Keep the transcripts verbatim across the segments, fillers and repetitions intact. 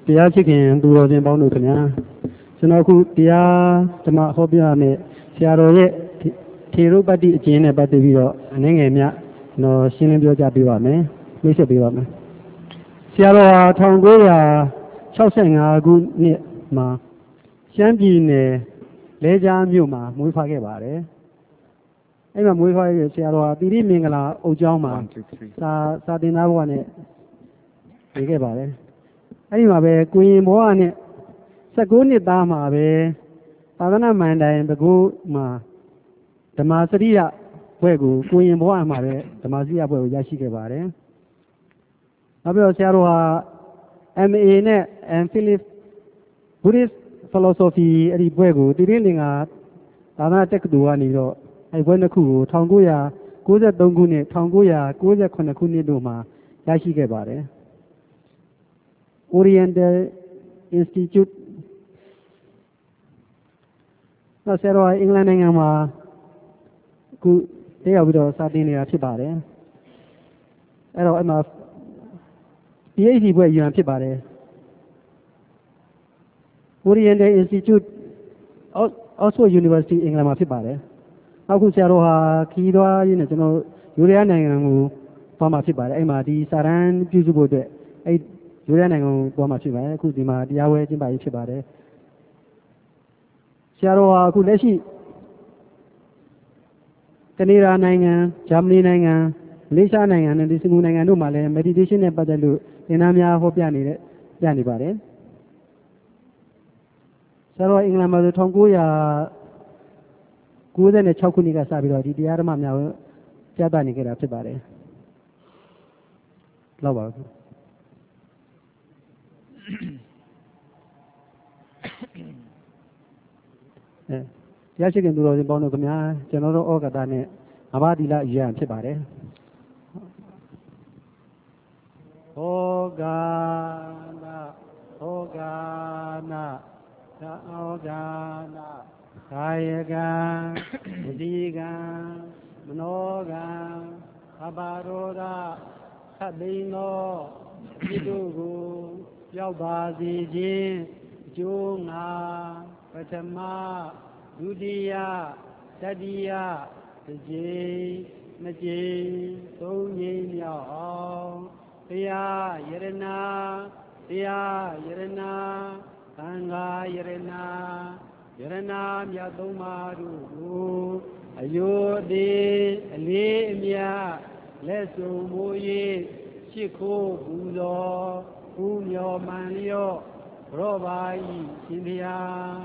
တရားချစ်ခင်သူတော်ရှင်ပေါင်းတို့ခင်ဗျာကျွန်တော်အခုတရားဓမ္မဟောပြရမယ်ဆရာတော်ရဲ့ထေရုပ္ပတ္တိအကျဉ်းနဲ့ပတ်သက်ပြီးတော့အနည်းငယ်မြတ်ကျွန်တော်ရှင်းလင်းပြောကြားပေးပါမယ်နှိမ့်ဆက်ပေးပါမယ်ဆရာတော်ဟာ၁၉၆၅ခုနှစ်မှာရှမ်းပြည်နယ်လဲကြားမြို့မှာမွေးဖွားခဲ့ပါတယ်အဲ့မှာမွေးဖွားခဲ့ဆရာတော်ဟာတိရိမင်္ဂလာအုပ်ကျောင်းမှာစာစာသင်သားဘဝနဲ့နေခဲ့ပါတယ်အဲ့ဒီမှာပဲကိုရင်ဘဝနဲ့၁၉နှစ်သားမှာပဲသာသနာ့မန်တိုင်ဘကုမှာဓမ္မစရိယဘွဲ့ကိုကိုရင်ဘဝမှာပဲဓမ္မစရိယဘွဲ့ကိုရရှိခဲ့ပါတယ်နောက်ပြီးတော့ဆရာတော်ဟာ M A နဲ့ M Philip Buddhist Philosophy အဲ့ဒီဘွဲ့ကိုတိရိလင်္ကာသာသနာတက္ကသိုလ်ကနေတော့အဲ့ဘွဲ့နှစ်ခုကို၁၉၉၃ခုနှစ်၁၉၉၇ခုနှစ်တို့မှာရရှိခဲ့ပါတယ် Oriental Institute နောက်ဆရာတော်အင်္ဂလန်နိုင်ငံမှာအခုတက်ရောက်ပြီးတော့စာသင်နေတာဖြစ်ပါတယ်အဲ့တော့အဲ့မှာ P H D ဘွဲ့ယူရန်ဖြစ်ပါတယ် Oriental Institute Oxford University အင်္ဂလန်မှာဖြစ်ပါတယ်နောက်ခုဆရာတော်ဟာခီးသွားရင်းနဲ့ကျွန်တော်ယူရီးယားနိုင်ငံကိုသွားမှာဖြစ်ပါတယ်အဲ့မှာဒီစာရန်ပြုစုဖို့အတွက်အဲ့ယူရီးယားနိုင်ငံကိုသွားမှာဖြစ်ပါတယ်အခုဒီမှာတရားဝဲကျင်းပရေးဖြစ်ပါတယ်ဆရာတော်ဟာအခုလက်ရှိကနေဒါနိုင်ငံဂျာမနီနိုင်ငံမလေးရှားနိုင်ငံနဲ့ဒီစင်ကာပူနိုင်ငံတို့မှာလည်း meditation နဲ့ပတ်သက်လို့သင်တန်းများဟောပြနေတဲ့ပြနေပါတယ်ဆရာတော်အင်္ဂလန်မှာဆို၁၉၉၆ခုနှစ်ကစပြီးတော့ဒီတရားဓမ္မများကိုပြသနေကြတာဖြစ်ပါတယ်လောက်ပါဘူးအဲတရားရှိခင်သူတော်ရှင်ပေါင်းတို့ခင်ဗျာကျွန်တော်တို့ဩဃတနဲ့အဘသီလအရန်ဖြစ်ပါတယ်ဩဃနာဩဃနာသာဩဃနာကာယကံဝစီကံမနောကံအပါရောဓသတ်သိမ်းသောဤတို့ကိုရောက်ပါစေခြင်းအကျိုးငါပထမဒုတိယတတိယတစ်ကြိမ်နှစ်ကြိမ်သုံးကြိမ်မြောက်အောင်တရားယရနာတရားယရနာသံဃာယရနာယရနာမြတ်သုံးပါးတို့ကိုအယုသေးအလေးအမြတ်လက်ဆုံမိုး၍ရှိခိုးပူဇော်ပူမျော်မှန်လျော့ရောပါ၏ရှင်ဗျာ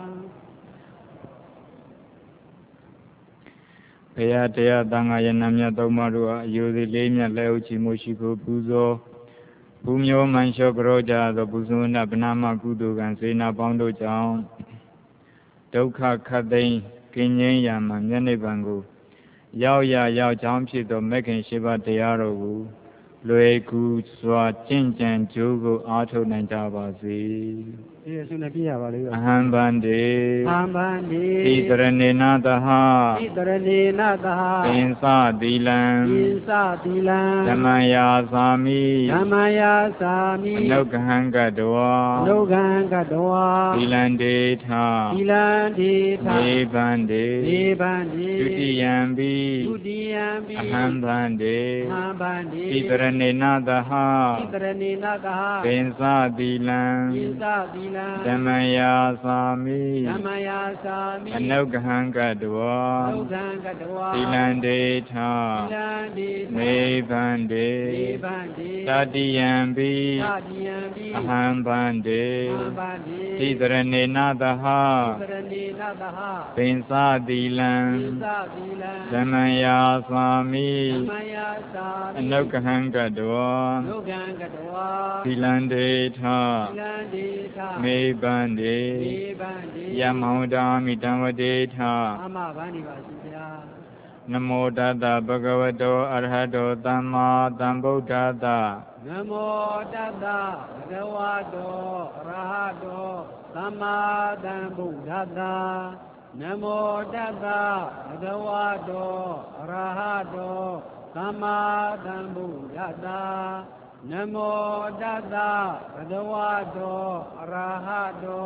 ဘုရားတရားသံဃာယနာမြတ်သုံးပါးတို့အားအယုသေးလေးမြတ်လက်ဥချီမှုရှိခိုးပူဇော်ပူမျော်မှန်လျော့ကြောကြသောပူဇော်နာဗနာမကုသိုလ်ကံစေနာပေါင်းတို့ကြောင့်ဒုက္ခခတ်သိမ်းကင်းငြိမ်းရာမှာမျက်နှိပ်ပံကိုရောက်ရရောက်ချောင်းဖြစ်သောမဂ္ဂင်ရှိပါတရားတော်ကိုလွယ်ကူစွာကျင့်ကြံကြိုးကိုအားထုတ်နိုင်ကြပါစေ။ယေရှုနဲ့ပြရပါလိမ့်။အဟံဗန္တိအဟံဗန္တိဣတရဏေနသဟဣတရဏေနသဟသင်္သသီလံသင်္သသီလံဓမ္မယာသာမိဓမ္မယာသာမိအနုဂဟံကတဝါအနုဂဟံကတဝါသီလံဒေထသီလံဒေထနေဗန္တိနေဗန္တိဒုတိယံပိဒုတိယံပိအဟံဗန္တိအဟံဗန္တိဣတရဏေနသဟဣတရဏေနသဟသင်္သသီလံသင်္သသီလံဓမ္မယာသာမိဓမ္မယာသာမိအနုဂဟံကတဝါအနုဂဟံကတဝါသီလံဒေထသီလံဒေထနေဗန္တိနေဗန္တိတတိယံပိတတိယံပိအဟံဗန္တိအဟံဗန္တိဣတရဏေနသဟဣတရဏေနသဟသင်္သသီလံသင်္သသီလံဓမ္မယာသာမိဓမ္မယာသာမိအနုဂဟံကတဝါအနုဂဟံကတဝါသီလံဒေထသီလံဒေထမေဗန္တိမေဗန္တိယမောတာမိတံဝတေထအမဗန္တိပါရှင်ဗျာနမောတတ္တဗဂဝတောအရဟတောသမ္မာသမ္ဗုဒ္ဓတ္တနမောတတ္တဗဂဝတောအရဟတောသမ္မာသမ္ဗုဒ္ဓတ္တနမောတတ္တဗဂဝတောအရဟတောသမ္မာသမ္ဗုဒ္ဓတ္တ Namo Tassa Bhagavato Arahato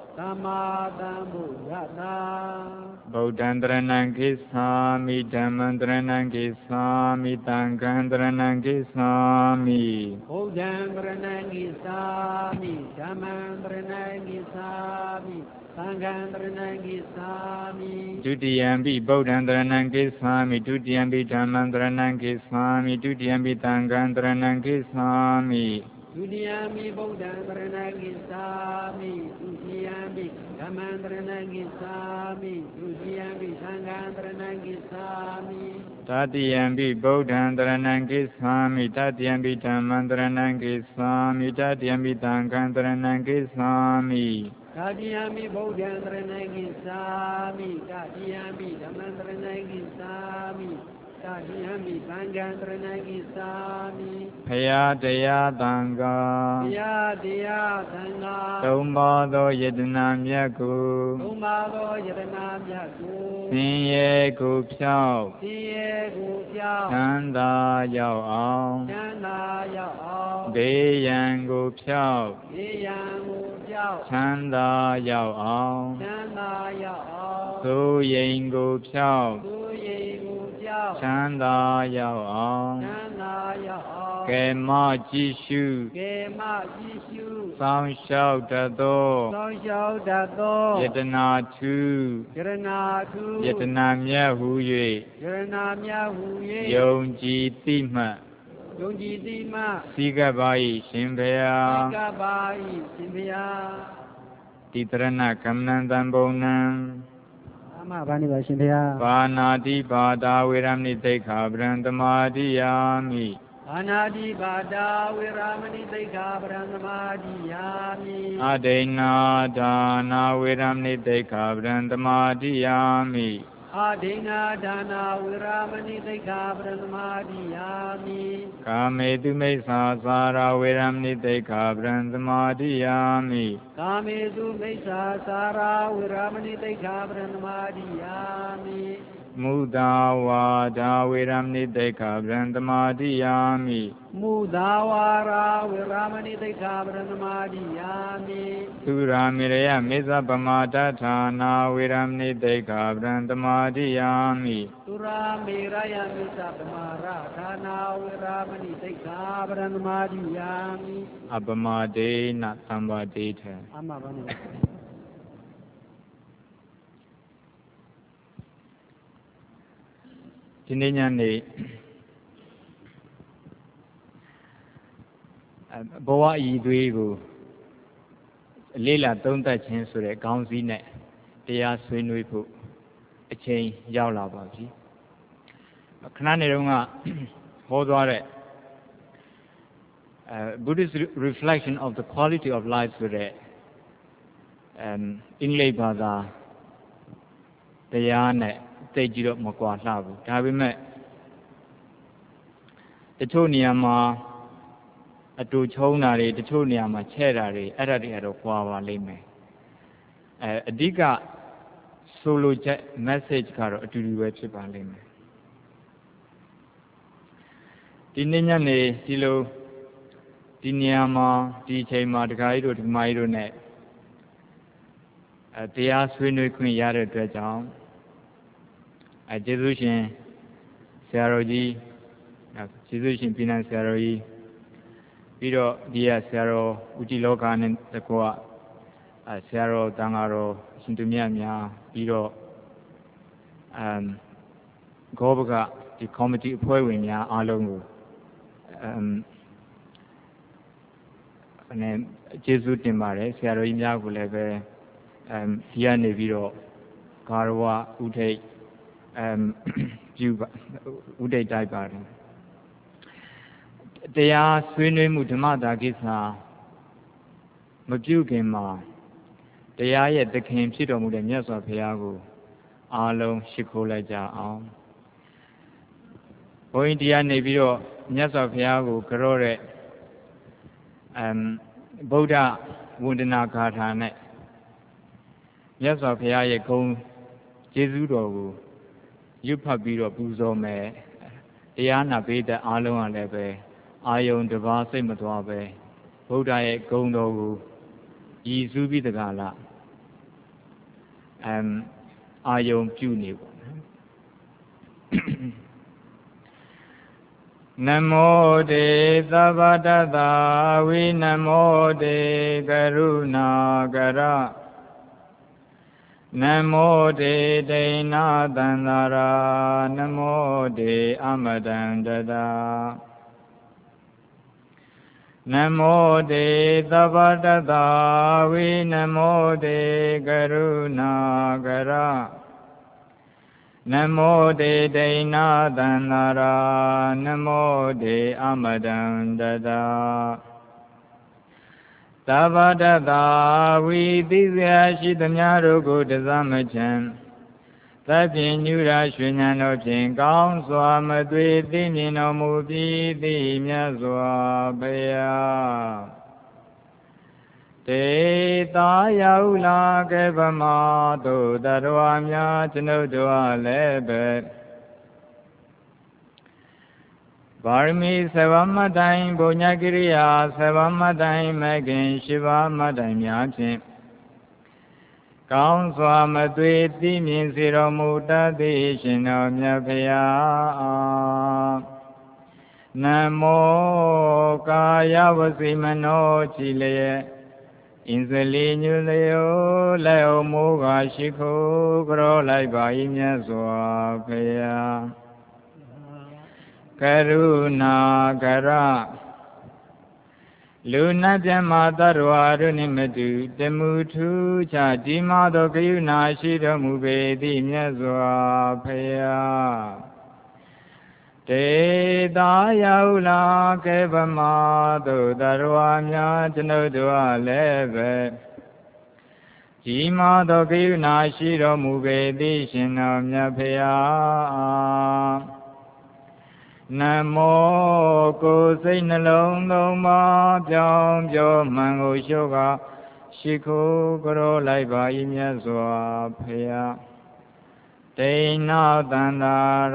Sammasambuddhassa Buddhantaranam Gissami Dhammantaranam Gissami Tangantaranam Gissami Buddhantaranam Gissami Dhammantaranam Gissami Tangantaranam Gissami Dutiyampi Buddhantaranam Gissami Dutiyampi Dhammantaranam Gissami Dutiyampi Tangantaranam Gissami Dutiyampi Buddhantaranam Gissami Dutiyampi Dhammantaranam Gissami Dutiyampi Tangantaranam Gissami Tatiyampi Buddhantaranam Gissami Tatiyampi Dhammantaranam Gissami Tatiyampi Tangantaranam Gissami Tatiyampi Buddhantaranam Gissami Tatiyampi Dhammantaranam Gissami Tatiyampi Tangantaranam Gissami Phaya Daya Thanga Phaya Daya Thanga Thomma Tho Yatana Myat Ko Thomma Tho Yatana Myat Ko ဆင်းရဲကိုဖြောက်ဆင်းရဲကိုဖြောက်ချမ်းသာရောက်အောင်ချမ်းသာရောက်အောင်ဘေးရန်ကိုဖြောက်ဘေးရန်ကိုဖြောက်ချမ်းသာရောက်အောင်ချမ်းသာရောက်အောင်သိုးရိမ်ကိုဖြောက်သူရိမ်ကိုဖြောက်ချမ်းသာရောက်အောင်ချမ်းသာရောက်အောင်ကဲမကြည့်ရှုကဲမကြည့်ရှုစောင့်ရှောက်တတ်သောစောင့်ရှောက်တတ်သောယတနာထုယရနာထုယတနာမြတ်ဟူယရနာမြတ်ဟူ၍၍ယုံကြည်သိမှတ်ယုံကြည်သိမှစည်းကပ်ပါ၏ရှင်ဘုရားသိက္ခာပါ၏ရှင်ဘုရားတိတရဏကမ္မနံတံဘုံနံအမှဘာနေပါရှင်ဘုရားပါဏာတိပါဒာဝေရမဏိသိက္ခာပရံသမာတိယာမိအာနာတိပါဒာဝေရမဏိသိက္ခာပရံသမာဓိယာမိအဒိဏဒါနာဝေရမဏိသိက္ခာပရံသမာတိယာမိအာဒိနာဒါနာဝေရမဏိသိက္ခာပရံသမာဓိယာမိကာမေတုမိစ္ဆာစာရာဝေရမဏိသိက္ခာပရံသမာတိယာမိကာမေတုမိစ္ဆာစာရာဝေရမဏိသိက္ခာပရံသမာဓိယာမိမုဒာဝါဒာဝေရမဏိသိက္ခာပရံသမာတိယာမိမုသာဝါရာဝေရမဏိသိက္ခာပရံသမာဓိယာမိသုရာမေရယမေဇပမာတထာနာဝေရမဏိသိက္ခာပရံသမာတိယာမိသုရာမေရယမိစ္ဆပမာရဌာနာဝေရမဏိသိက္ခာပရံသမာဓိယာမိအပမဒေနသံဃတေထအမှဘာနေပါဒီနေ့ညနေဘဝအည်သွေးကိုလေးလာသုံးသပ်ခြင်းဆိုတဲ့ခေါင်းစည်းနဲ့တရားဆွေးနွေးဖို့အချိန်ရောက်လာပါပြီခဏနေတော့ကဟောသွားတဲ့ Buddhist reflection of the quality of life ဆိုတဲ့ um အင်္ဂလိပ်ဘာသာတရားနဲ့သိကြည့်တော့မကွာလှဘူးဒါပေမဲ့တချို့နေရာမှာအတူချုံးတာတွေတချို့နေရာမှာချဲ့တာတွေအဲ့ဒါတွေကတော့ကွာပါလိမ့်မယ်အဲအဓိကဆိုလိုချက် message ကတော့အတူတူပဲဖြစ်ပါလိမ့်မယ်ဒီနေ့ညနေဒီလိုဒီနေရာမှာဒီအချိန်မှာဒကာကြီးတို့ဒကာမကြီးတို့ ਨੇ အဲတရားဆွေးနွေးခွင့်ရတဲ့အတွက်ကြောင့်အဲကျေးဇူးရှင်ဆရာတော်ကြီးကျေးဇူးရှင်ပြည်နယ်ဆရာတော်ကြီးပြီးတော့ဒီကဆရာတော်ဦးကြည်လောကနဲ့တကွာအဲဆရာတော်တန်ဃာတော်ရှင်သူမြတ်များပြီးတော့အမ်ဂောဘကဒီကော်မတီအဖွဲ့ဝင်များအားလုံးကိုအမ်အနေကျေးဇူးတင်ပါတယ်ဆရာတော်ကြီးများကိုလည်းပဲအမ်ဒီကနေပြီးတော့ဂါရဝဥထိတ်အမ်ပြုပါဥဒိတ်တိုက်ပါတယ်တရားဆွေးနွေးမှုဓမ္မတာကိစ္စမပြုခင်မှာတရားရဲ့သခင်ဖြစ်တော်မူတဲ့မြတ်စွာဘုရားကိုအားလုံးရှိခိုးလိုက်ကြအောင်ဘုန်းကြီးတရားနေပြီးတော့မြတ်စွာဘုရားကိုကြောတဲ့အမ်ဗုဒ္ဓဝန္ဒနာဂါထာနဲ့မြတ်စွာဘုရားရဲ့ဂုဏ်ကျေးဇူးတော်ကိုရွတ်ဖတ်ပြီးတော့ပူဇော်မယ်တရားနာပေးတဲ့အားလုံးကလည်းပဲအာယုံတစ်ပါးစိတ်မသွားပဲဗုဒ္ဓရဲ့ဂုဏ်တော်ကိုရည်စူးပြီးတကားလားအမ်အာယုံပြုနေပေါ့နမောတေသဗ္ဗတတ္တဝိနမောတေကရုဏာကရနမောတေဒိဏသန္တာရာနမောတေအမတံတတနမောတေသဗ္ဗတတ္တဝိနမောတေကရုဏာကရနမောတေဒိဏသန္တာရာနမောတေအမတံတတသဗ္ဗတတ္တဝိသိစရာရှိသမျှတို့ကိုတစားမချမ်းသဗ္ဗညုရာရွှေဉာဏ်တော်ဖြင့်ကောင်းစွာမသွေသိမြင်တော်မူပြီးသိမြတ်စွာဘုရားတေသာရောက်လာခဲ့ဗမာတို့တရဝများကျွန်ုပ်တို့အားလည်းပဲပါရမီဆေဝမတိုင်ဘုညကိရိယာဆေဝမတိုင်မဂင်ရှိပါမတိုင်များဖြင့်ကောင်းစွာမသွေသိမြင်စေတော်မူတတ်သည်ရှင်တော်မြတ်ဖရာနမောကာယဝစီမနောချီလျက်အင်းစလီညူလျောလက်အမိုးကရှိခိုးကြောလိုက်ပါ၏မြတ်စွာဘုရားကရုဏာကရလူနာပြမသတ္တဝါတို့နှင့်မတူတမှုထူးခြားဒီမာသောကရုဏာရှိတော်မူပေသည်မြတ်စွာဘုရားတေသာရောက်လာခဲ့ဗမာတို့တရဝများကျွန်ုပ်တို့အားလည်းပဲဒီမာသောကရုဏာရှိတော်မူပေသည်ရှင်တော်မြတ်ဖရာနမောကိုယ်စိတ်နှလုံးသုံးပါးပြောင်းပြောမှန်ကိုရှုကရှိခိုးကြောလိုက်ပါ၏မြတ်စွာဘုရားဒိဏသန္တာရ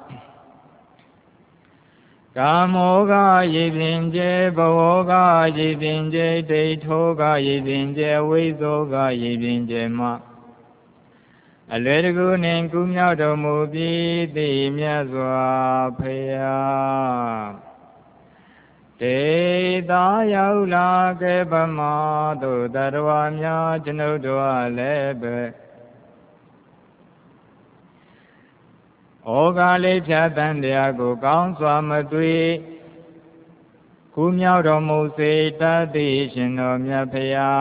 ကာမောကယေပင်ကျေဘဝကယေပင်ကျေဒိဋ္ဌောကယေပင်ကျေဝိဇောကယေပင်ကျေမအလွယ်တကူနှင့်ကူးမြောက်တော်မူပြီးသိမြတ်စွာဘုရားတေသာရောက်လာခဲ့ဗမာတို့တရဝများကျွန်ုပ်တို့အားလည်းပဲဩဃာလေးဖြတ်တန်တရားကိုကောင်းစွာမသွေကူးမြောက်တော်မူစေတတ်သည်ရှင်တော်မြတ်ဖရာ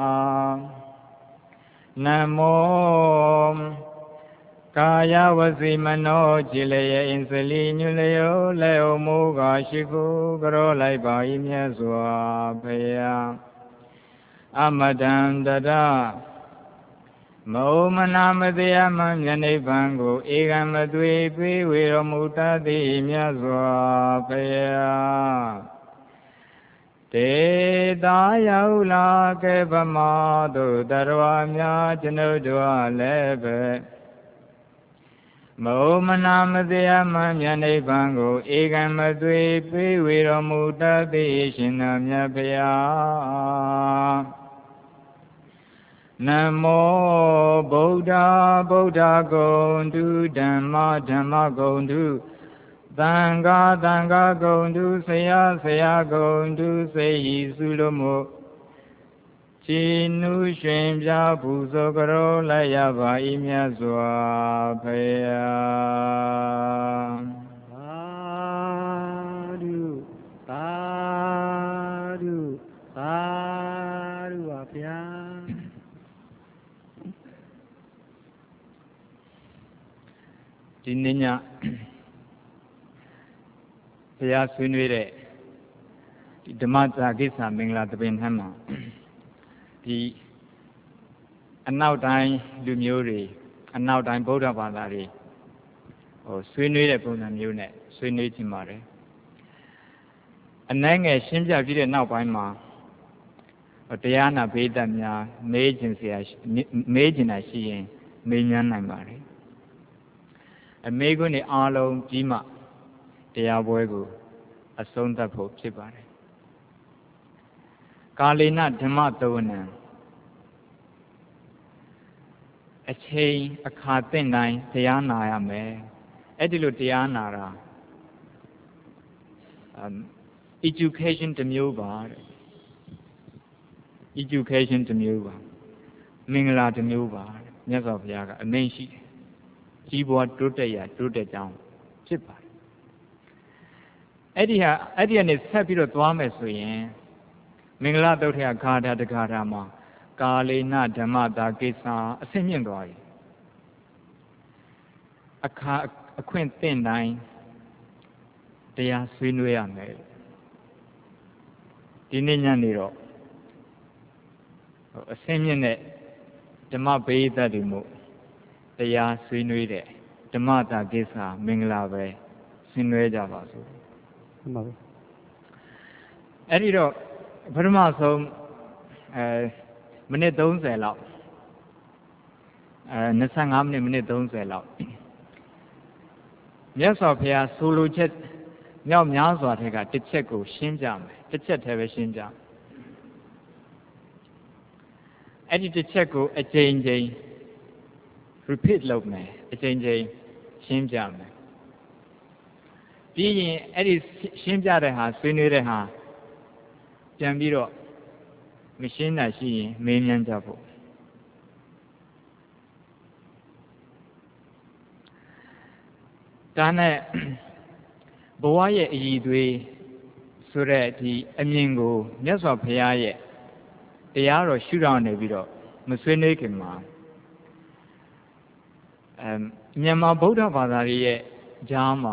နမောကာယဝစီမနောကြည်လျက်အင်းစလီညူလျောလက်အမိုးကရှိခိုးကြောလိုက်ပါ၏မြတ်စွာဘုရားအမတံတတမောမနာမတရားမှမြတ်နိဗ္ဗာန်ကိုဧကံမသွေပေးဝေတော်မူတတ်သည်မြတ်စွာဘုရားတေသာရောက်လာခဲ့ဗမာတို့တရဝများကျွန်ုပ်တို့အားလည်းပဲမောမနာမတရားမှမြတ်နိဗ္ဗာန်ကိုဧကံမသွေပေးဝေတော်မူတတ်သည်ရှင်တော်မြတ်ဖရာနမောဗုဒ္ဓဗုဒ္ဓဂုဏ်တုဓမ္မဓမ္မဂုဏ်တုသံဃာသံဃာဂုဏ်တုဆရာဆရာဂုဏ်တုစေဟိစုလိုမို့ခြေနုရွှင်ပြပူဇော်ကြောလိုက်ရပါ၏မြတ်စွာဘုရားသာဓုသာဓုသာဓုပါဗျာဒီနေ့ညဘုရားဆွေးနွေးတဲ့ဒီဓမ္မစာကိစ္စမင်္ဂလာတပင်ထမ်းမှာဒီအနောက်တိုင်းလူမျိုးတွေအနောက်တိုင်းဗုဒ္ဓဘာသာတွေဟိုဆွေးနွေးတဲ့ပုံစံမျိုးနဲ့ဆွေးနွေးချင်ပါတယ်အနည်းငယ်ရှင်းပြပြီးတဲ့နောက်ပိုင်းမှာတရားနာပိဋကများမေးချင်စရာမေးချင်တာရှိရင်မေးမြန်းနိုင်ပါတယ်အမေကွန်းတွေအားလုံးပြီးမှတရားပွဲကိုအဆုံးသတ်ဖို့ဖြစ်ပါတယ်ကာလေနဓမ္မသဝနံအချိန်အခါသင့်တိုင်းတရားနာရမယ်အဲ့ဒီလိုတရားနာတာ education တစ်မျိုးပါတဲ့ education တစ်မျိုးပါမင်္ဂလာတစ်မျိုးပါတဲ့မြတ်စွာဘုရားကအမိန့်ရှိတယ်ကြီးပွားတိုးတက်ရတိုးတက်ကြောင်းဖြစ်ပါတယ်အဲ့ဒီဟာအဲ့ဒီကနေဆက်ပြီးတော့သွားမယ်ဆိုရင်မင်္ဂလာသုတ်ထဂါထာတဂါထာမှာကာလေနဓမ္မတာကိစ္စအဆင့်မြင့်သွားပြီအခါအခွင့်သင့်တိုင်းတရားဆွေးနွေးရမယ်ဒီနေ့ညနေတော့အဆင့်မြင့်တဲ့ဓမ္မပရိသတ်တွေမို့တရားဆွေးနွေးတဲ့ဓမ္မတာကိစ္စမင်္ဂလာပဲဆွေးနွေးကြပါစို့မှန်ပါပြီအဲ့ဒီတော့ပထမဆုံးအဲမိနစ်သုံးဆယ်လောက်အဲ၂၅မိနစ်မိနစ်သုံးဆယ်လောက်မြတ်စွာဘုရားဆိုလိုချက်မြောက်များစွာထက်ကတစ်ချက်ကိုရှင်းပြမယ်တစ်ချက်တည်းပဲရှင်းပြအဲ့ဒီတစ်ချက်ကိုအကြိမ်ကြိမ် repeat လုပ်မယ်အကြိမ်ကြိမ်ရှင်းပြမယ်ပြီးရင်အဲ့ဒီရှင်းပြတဲ့ဟာဆွေးနွေးတဲ့ဟာပြန်ပြီးတော့မရှင်းတာရှိရင်မေးမြန်းကြဖို့ဒါနဲ့ဘဝရဲ့အည်သွေးဆိုတဲ့ဒီအမြင်ကိုမြတ်စွာဘုရားရဲ့တရားတော်ရှုထောင့်နေပြီးတော့မဆွေးနွေးခင်မှာအဲမြန်မာဗုဒ္ဓဘာသာရဲ့ကြားမှာ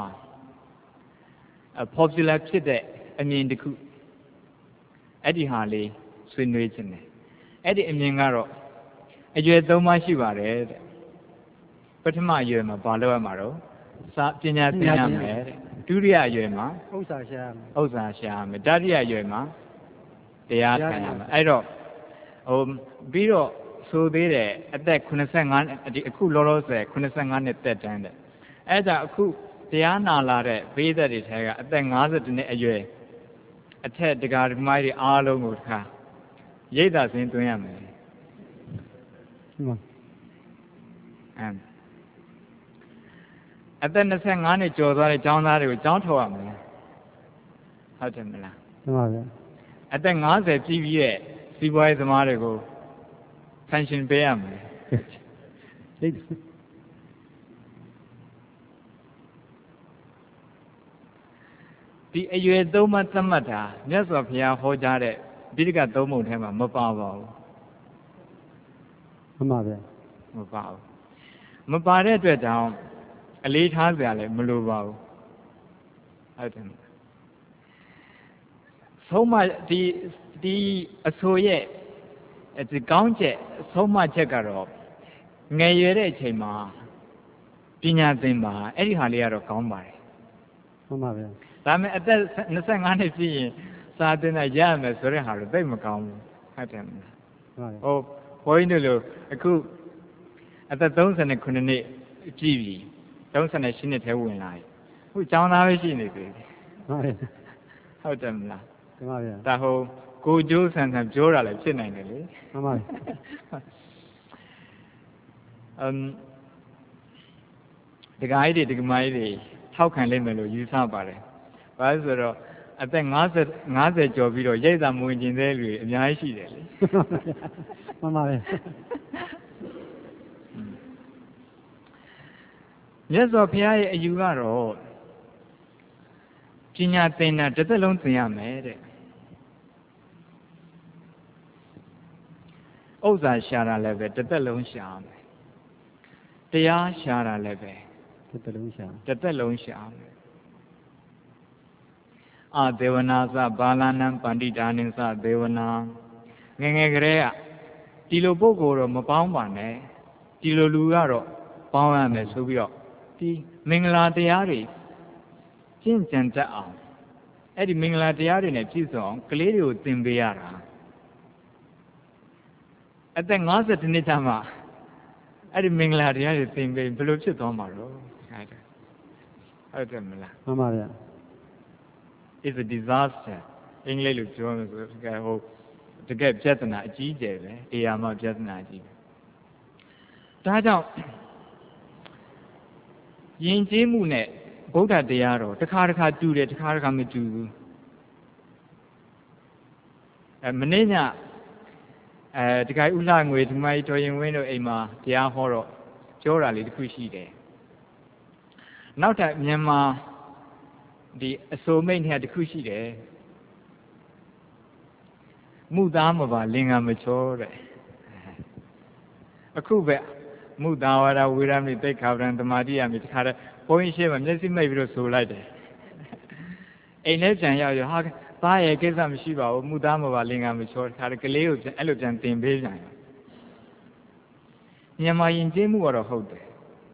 popular ဖြစ်တဲ့အမြင်တစ်ခုအဲ့ဒီဟာလေးဆွေးနွေးခြင်းတယ်အဲ့ဒီအမြင်ကတော့အရွယ်သုံးပါးရှိပါတယ်တဲ့ပထမအရွယ်မှာဘာလို့ရမှာတော့စာပညာသင်ရမယ်တဲ့ဒုတိယအရွယ်မှာဥစ္စာရှာရမယ်ဥစ္စာရှာရမယ်တတိယအရွယ်မှာတရားခံရမယ်အဲ့တော့ဟိုပြီးတော့ဆိုသေးတယ်အသက်85ဒီအခုလောလောဆယ်85နှစ်သက်တမ်းတဲ့အဲ့ဒါအခုတရားနာလာတဲ့ဘေးသက်တွေထဲကအသက်51နှစ်အရွယ်အထက်တကာဓမ္မတွေအားလုံးကိုတခါရိတ်တာစင်းသွင်းရမယ်ဟုတ်အမ်အသက်25နှစ်ကျော်သွားတဲ့ကျောင်းသားတွေကိုကျောင်းထုတ်ရမယ်ဟုတ်တယ်မလားမှန်ပါဗျာအသက်50ပြည့်ပြီးရဲ့စီးပွားရေးသမားတွေကို pension ပေးရမယ်ဒီအရွယ်သုံးပါးသတ်မှတ်တာမြတ်စွာဘုရားဟောကြားတဲ့ပိဋကသုံးပုံထဲမှာမပါပါဘူးမှန်ပါဗျာမပါဘူးမပါတဲ့အတွက်ကြောင့်အလေးထားစရာလည်းမလိုပါဘူးဟုတ်တယ်ဆုံးမဒီဒီအဆိုရဲ့ဒီကောင်းချက်ဆုံးမချက်ကတော့ငယ်ရွယ်တဲ့အချိန်မှာပညာသင်ပါအဲ့ဒီဟာလေးကတော့ကောင်းပါတယ်မှန်ပါဗျာဒါပေမဲ့အသက်25နှစ်ပြည့်ရင်စာသင်တာရရမယ်ဆိုတဲ့ဟာတော့သိမကောင်းဘူးဟုတ်တယ်မလားဟိုဘုန်းကြီးတို့အခုအသက်39နှစ်ကြည့်ပြီ38နှစ်ထဲဝင်လာပြီအခုကျောင်းသားပဲရှိနေပြီဟုတ်တယ်မလားမှန်ပါဗျာဒါဟိုကိုကျိုးဆန်ဆန်ပြောတာလည်းဖြစ်နိုင်တယ်လေမှန်ပါအမ်ဒီကအိုက်တွေဒီကမိုင်းတွေထောက်ခံလိမ့်မယ်လို့ယူဆပါတယ်ဘာလို့ဆိုတော့အသက်50 50ကျော်ပြီးတော့ရိတ်တာမဝင်ကျင်တဲ့လူတွေအများကြီးရှိတယ်လေမှန်ပါဗျာမြတ်စွာဘုရားရဲ့အယူကတော့ပညာသင်တာတစ်သက်လုံးသင်ရမယ်တဲ့ဥစ္စာရှာတာလည်းပဲတစ်သက်လုံးရှာမယ်တရားရှာတာလည်းပဲတစ်သက်လုံးရှာတစ်သက်လုံးရှာမယ်အဒေဝနာသဘာလနံပန္တိတာနိသဒေဝနာငငယ်ကလေးကဒီလိုပုဂ္ဂိုလ်တော့မပေါင်းပါနဲ့ဒီလိုလူကတော့ပေါင်းရမယ်ဆိုပြီးတော့ဒီမင်္ဂလာတရားတွေကျင့်ကြံတတ်အောင်အဲ့ဒီမင်္ဂလာတရားတွေနဲ့ပြည့်စုံအောင်ကလေးတွေကိုသင်ပေးရတာအသက်50နှစ်တည်းမှာအဲ့ဒီမင်္ဂလာတရားတွေသင်ပေးဘယ်လိုဖြစ်သွားမှာတော့ဟုတ်တယ်ဟုတ်တယ်မလားမှန်ပါဗျာ is a disaster အင်္ဂလိပ်လိုပြောမယ်ဆိုတော့ဟိုတကယ်ပြဿနာအကြီးကျယ်ပဲတရားမှပြဿနာကြီးပဲဒါကြောင့်ယဉ်ကျေးမှုနဲ့ဗုဒ္ဓတရားတော်တစ်ခါတစ်ခါတူတယ်တစ်ခါတစ်ခါမတူဘူးအဲမနေ့ညအဲတခါဥလှငွေဒီမကြီးတော်ရင်ဝင်းတို့အိမ်မှာတရားဟောတော့ပြောတာလေးတစ်ခုရှိတယ်နောက်ထပ်မြန်မာဒီအစိုးမိတ်နဲ့တစ်ခုရှိတယ်မှုသားမပါလင်္ကာမချောတဲ့အခုပဲမှုသားဝါဒဝေရမိသိက္ခာပဒံသမာဓိရမိတခါတည်းဘုန်းကြီးရှေ့မှာမျက်စိမိတ်ပြီးတော့ဆိုလိုက်တယ်အိမ်ထဲပြန်ရောက်ရဟာသားရဲ့ကိစ္စမရှိပါဘူးမှုသားမပါလင်္ကာမချောတခါတည်းကလေးကိုအဲ့လိုပြန်သင်ပေးပြန်ရမြန်မာယဉ်ကျေးမှုကတော့ဟုတ်တယ်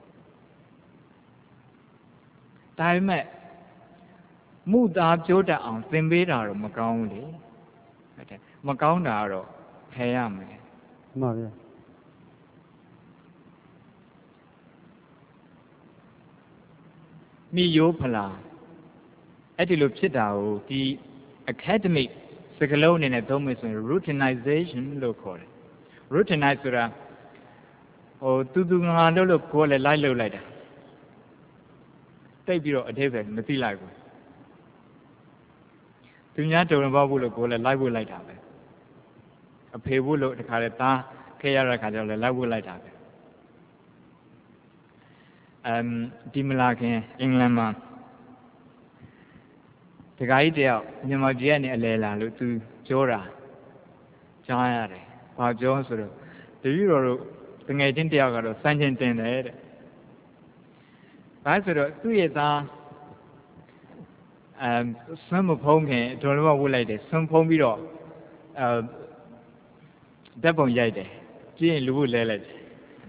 ဒါပေမဲ့မှုသားပြောတတ်အောင်သင်ပေးတာတော့မကောင်းဘူးလေဟုတ်တယ်မကောင်းတာကတော့ဖယ်ရမယ်မှန်ပါဗျာမိယောဖလားအဲ့ဒီလိုဖြစ်တာကိုဒီ academic စကားလုံးအနေနဲ့သုံးမယ်ဆိုရင် routinization လို့ခေါ်တယ် routinize ဆိုတာဟိုတူတူငါလို့လို့ကိုယ်လည်းလိုက်လုပ်လိုက်တာတိတ်ပြီးတော့အသေးပဲမသိလိုက်ဘူးသူများတုံပေါက်ဖို့လို့ကိုယ်လည်းလိုက်ဖို့လိုက်တာပဲအဖေဖို့လို့တခါလေသားခဲရတဲ့ခါကျတော့လည်းလိုက်ဖို့လိုက်တာပဲအမ်ဒီမလာခင်အင်္ဂလန်မှာတခါကြီးတယောက်မြန်မာပြည်ကနေအလဲလာလို့သူပြောတာကြားရတယ်။ဘာပြောဆိုတော့တပည့်တော်တို့တငယ်ချင်းတယောက်ကတော့စမ်းချင်းတင်တယ်တဲ့။ဘာဆိုတော့သူ့ရဲ့သားအမ်ဆွမ်းမဖုံးခင်ဒေါ်လုံးဝဝတ်လိုက်တယ်ဆွမ်းဖုံးပြီးတော့အဲဓာတ်ပုံရိုက်တယ်။ကြည့်ရင်လူဖို့လဲလိုက်တယ်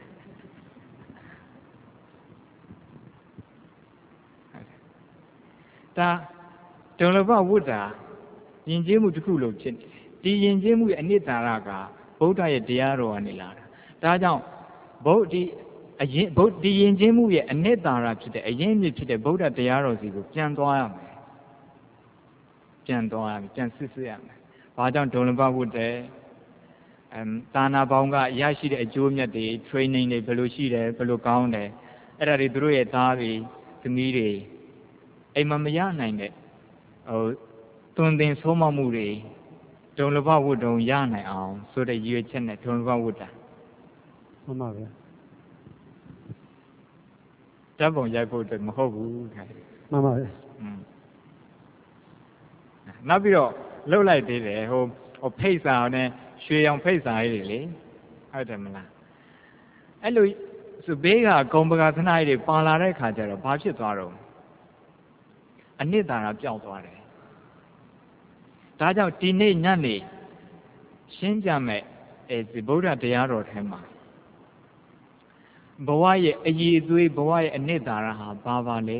။ဒါဒေါ်လဘဝုဒ္ဓယဉ်ကျေးမှုတစ်ခုလို့ဖြစ်နေတယ်ဒီယဉ်ကျေးမှုရဲ့အနှစ်သာရကဗုဒ္ဓရဲ့တရားတော်ကနေလာတာဒါကြောင့်ဗုဒ္ဓဒီအရင်ဗုဒ္ဓဒီယဉ်ကျေးမှုရဲ့အနှစ်သာရဖြစ်တဲ့အရင်မြစ်ဖြစ်တဲ့ဗုဒ္ဓတရားတော်စီကိုပြန်သွားရမယ်ပြန်သွားရမယ်ပြန်စစ်စစ်ရမယ်ဘာကြောင့်ဒေါ်လဘဝုဒ္ဓအမ်တာနာပေါင်းကရရှိတဲ့အကျိုးမြတ်တွေ training တွေဘယ်လိုရှိတယ်ဘယ်လိုကောင်းတယ်အဲ့ဒါတွေသူတို့ရဲ့သားတွေသမီးတွေအိမ်မှာမရနိုင်တဲ့ဟိုသွန်သင်ဆုံးမမှုတွေဒုံလဘဝတ္တုံရနိုင်အောင်ဆိုတဲ့ရည်ရွယ်ချက်နဲ့ဒုံလဘဝတ္တမှန်ပါဗျာဓာတ်ပုံရိုက်ဖို့အတွက်မဟုတ်ဘူးခိုင်မှန်ပါဗျာอืมနောက်ပြီးတော့လှုပ်လိုက်သေးတယ်ဟိုဟိုဖိတ်စာနဲ့ရွှေရောင်ဖိတ်စာကြီးတွေလေဟုတ်တယ်မလားအဲ့လိုဆိုဘေးကဂုံပကာသနာကြီးတွေပါလာတဲ့ခါကျတော့ဘာဖြစ်သွားတော့အနှစ်သာရပျောက်သွားတယ်ဒါကြောင့်ဒီနေ့ညနေရှင်းပြမယ်အဲဒီဗုဒ္ဓတရားတော်ထဲမှာဘဝရဲ့အည်အသွေးဘဝရဲ့အနှစ်သာရဟာဘာပါလဲ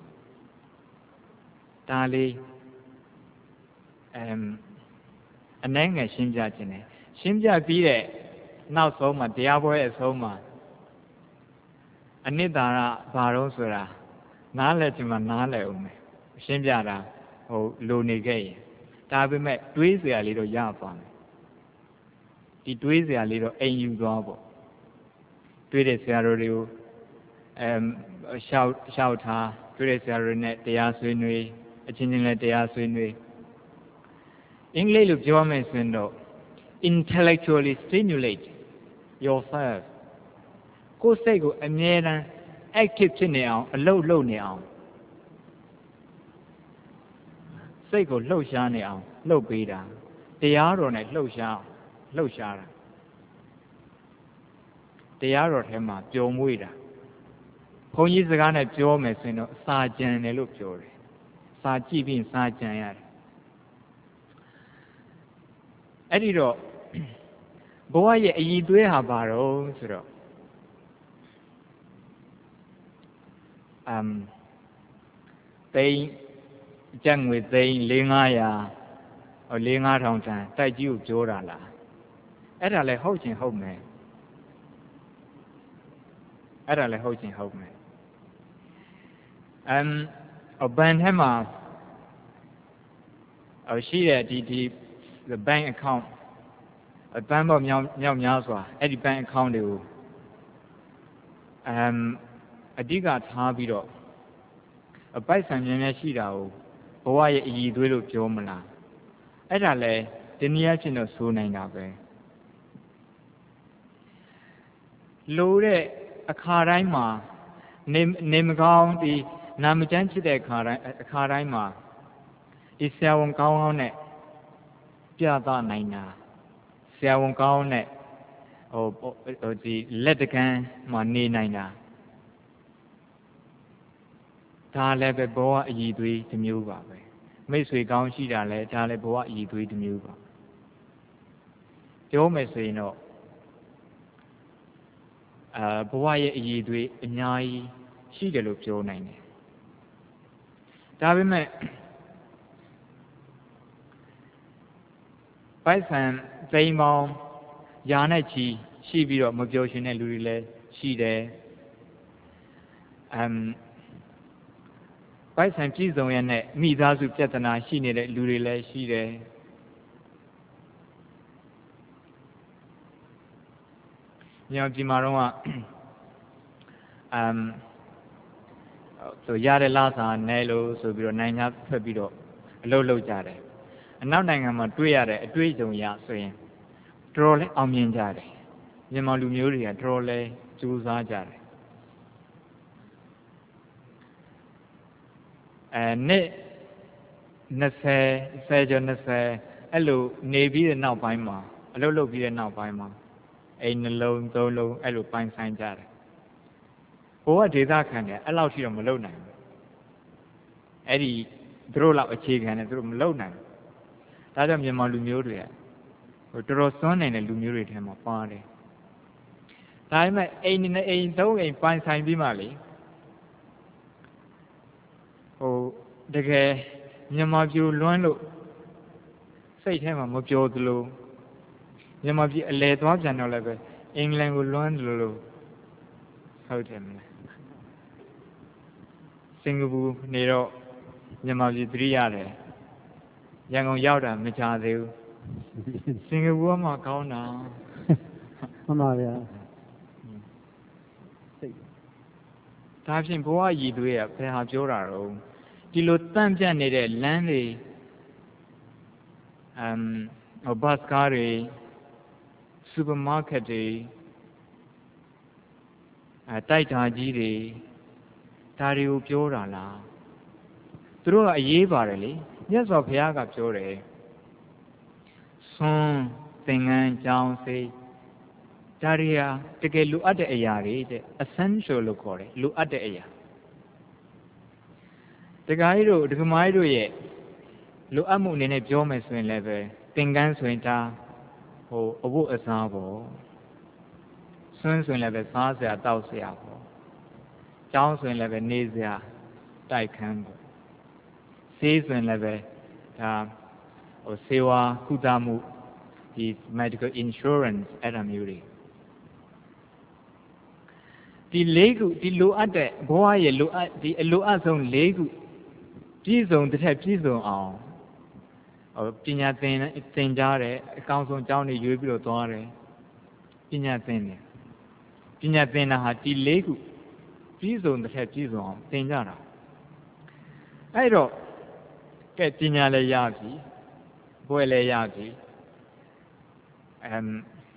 ဒါလေးအမ်အနိုင်ငယ်ရှင်းပြခြင်းတယ်ရှင်းပြပြီးတဲ့နောက်ဆုံးမှာတရားပွဲအဆုံးမှာအနှစ်သာရဘာတော့ဆိုတာနားလည်ခြင်းမှာနားလည်အောင်မယ်ရှင်းပြတာဟိုလိုနေခဲ့ရင်ဒါပေမဲ့တွေးစရာလေးတော့ရပါမယ်ဒီတွေးစရာလေးတော့အိမ်ယူသွားပေါ့တွေးတဲ့ဆရာတော်တွေကိုအမ်ရှောက်ရှောက်ထားတွေးတဲ့ဆရာတော်တွေနဲ့တရားဆွေးနွေးအချင်းချင်းလည်းတရားဆွေးနွေးအင်္ဂလိပ်လိုပြောမယ်ဆိုရင်တော့ intellectually stimulate yourself ကိုယ်စိတ်ကိုအမြဲတမ်း active ဖြစ်နေအောင်အလုပ်လုပ်နေအောင်စိတ်ကိုလှုပ်ရှားနေအောင်လှုပ်ပေးတာတရားတော်နဲ့လှုပ်ရှားလှုပ်ရှားတာတရားတော်ထဲမှာပျော်မွေ့တာဘုန်းကြီးစကားနဲ့ပြောမယ်ဆိုရင်တော့စာကြံတယ်လို့ပြောတယ်စာကြည့်ပြီးစာကြံရတယ်အဲ့ဒီတော့ဘဝရဲ့အည်သွေးဟာဘာတော့ဆိုတော့အမ်တိန်ကျပ်ငွေသိန်းလေးငါးရာဟိုလေးငါးထောင်တန်တိုက်ကြီးကိုပြောတာလားအဲ့ဒါလည်းဟုတ်ချင်ဟုတ်မယ်အဲ့ဒါလည်းဟုတ်ချင်ဟုတ်မယ်အမ်အဘန်ထဲမှာ ởရှိတဲ့ဒီဒီ the bank account အပန်းပေါ်မြောက်မြောက်များစွာအဲ့ဒီ bank account တွေကိုအမ်အဓိကထားပြီးတော့အပိုက်ဆံများများရှိတာကိုဘဝရဲ့အည်သွေးလို့ပြောမလားအဲ့ဒါလဲဒီနည်းအားဖြင့်တော့ဆိုနိုင်တာပဲလိုတဲ့အခါတိုင်းမှာနေနေမကောင်းဒီနာမကျန်းဖြစ်တဲ့အခါတိုင်းအခါတိုင်းမှာဒီဆရာဝန်ကောင်းကောင်းနဲ့ပြသနိုင်တာဆရာဝန်ကောင်းနဲ့ဟိုဟိုဒီလက်တကမ်းမှာနေနိုင်တာဒါလည်းပဲဘဝအည်သွေးတစ်မျိုးပါပဲမိတ်ဆွေကောင်းရှိတာလည်းဒါလည်းဘဝအည်သွေးတစ်မျိုးပါပြောမယ်ဆိုရင်တော့အာဘဝရဲ့အည်သွေးအများကြီးရှိတယ်လို့ပြောနိုင်တယ်ဒါပေမဲ့ပိုက်ဆံသိမ်းပေါင်းယာနဲ့ချီရှိပြီးတော့မပျော်ရွှင်တဲ့လူတွေလည်းရှိတယ်အမ်ပိုက်ဆံပြည့်စုံရတဲ့မိသားစုပြဿနာရှိနေတဲ့လူတွေလည်းရှိတယ်ညောင်ပြည်မှာတော့အမ်ဆိုရတဲ့လားစာနဲလို့ဆိုပြီးတော့နိုင်ငံဖက်ပြီးတော့အလုပ်လုပ်ကြတယ်အနောက်နိုင်ငံမှာတွေ့ရတဲ့အတွေ့အကြုံရဆိုရင်တော်တော်လေးအောင်မြင်ကြတယ်မြန်မာလူမျိုးတွေကတော်တော်လေးကြိုးစားကြတယ်အဲနှစ်နှစ်ဆယ်ဆယ်ကျော်နှစ်ဆယ်အဲ့လိုနေပြီးတဲ့နောက်ပိုင်းမှာအလုပ်လုပ်ပြီးတဲ့နောက်ပိုင်းမှာအိမ်နှလုံးသုံးလုံးအဲ့လိုပိုင်ဆိုင်ကြတယ်ဘိုးကဒေသခံတယ်အဲ့လောက်ထိတော့မလုပ်နိုင်ဘူးအဲ့ဒီသူတို့လောက်အခြေခံတယ်သူတို့မလုပ်နိုင်ဘူးဒါကြောင့်မြန်မာလူမျိုးတွေကဟိုတော်တော်စွန့်နိုင်တဲ့လူမျိုးတွေထဲမှာပါတယ်ဒါပေမဲ့အိမ်နဲ့အိမ်သုံးအိမ်ပိုင်ဆိုင်ပြီးမှလေဟိုတကယ်မြန်မာပြည်လွမ်းလို့စိတ်ထဲမှာမပြောသလိုမြန်မာပြည်အလဲသွားပြန်တော့လည်းပဲအင်္ဂလန်ကိုလွမ်းတယ်လို့ဟုတ်တယ်မလားစင်ကာပူနေတော့မြန်မာပြည်သတိရတယ်ရန်ကုန်ရောက်တာမကြသေးဘူးစင်ကာပူမှာကောင်းတာမှန်ပါဗျာစိတ်ဒါဖြင့်ဘဝရည်သွေးရဘယ်ဟာပြောတာတော့ဒီလိုတန့်ပြတ်နေတဲ့လမ်းတွေအမ်ဟိုဘတ်ကားတွေစူပါမားကတ်တွေအဲတိုက်တာကြီးတွေဒါတွေကိုပြောတာလားသူတို့ကအရေးပါတယ်လေမြတ်စွာဘုရားကပြောတယ်ဆွမ်းသင်္ကန်းကြောင်းစိတ်ဒါတွေဟာတကယ်လိုအပ်တဲ့အရာတွေတဲ့ essential လို့ခေါ်တယ်လိုအပ်တဲ့အရာတခါကြီးတို့ဒကမားကြီးတို့ရဲ့လိုအပ်မှုအနေနဲ့ပြောမယ်ဆိုရင်လည်းပဲသင်္ကန်းဆိုရင်ဒါဟိုအဝတ်အစားပေါ့ဆွမ်းဆိုရင်လည်းပဲစားစရာတောက်စရာပေါ့ကြောင်းဆိုရင်လည်းပဲနေစရာတိုက်ခန်းပေါ့ဆေးဆိုရင်လည်းပဲဒါဟိုဆေးဝါးကုသမှုဒီ medical insurance အဲ့ဒါမျိုးတွေဒီလေးခုဒီလိုအပ်တဲ့ဘဝရဲ့လိုအပ်ဒီအလိုအပ်ဆုံးလေးခုပြည့်စုံတစ်ထက်ပြည့်စုံအောင်ဟိုပညာသင်သင်ကြားတယ်အကောင်းဆုံးကျောင်းတွေရွေးပြီးတော့သွားတယ်ပညာသင်တယ်ပညာသင်တာဟာဒီလေးခုပြည့်စုံတစ်ထက်ပြည့်စုံအောင်သင်ကြတာအဲ့တော့ကဲပညာလည်းရပြီဘွဲလည်းရပြီအမ်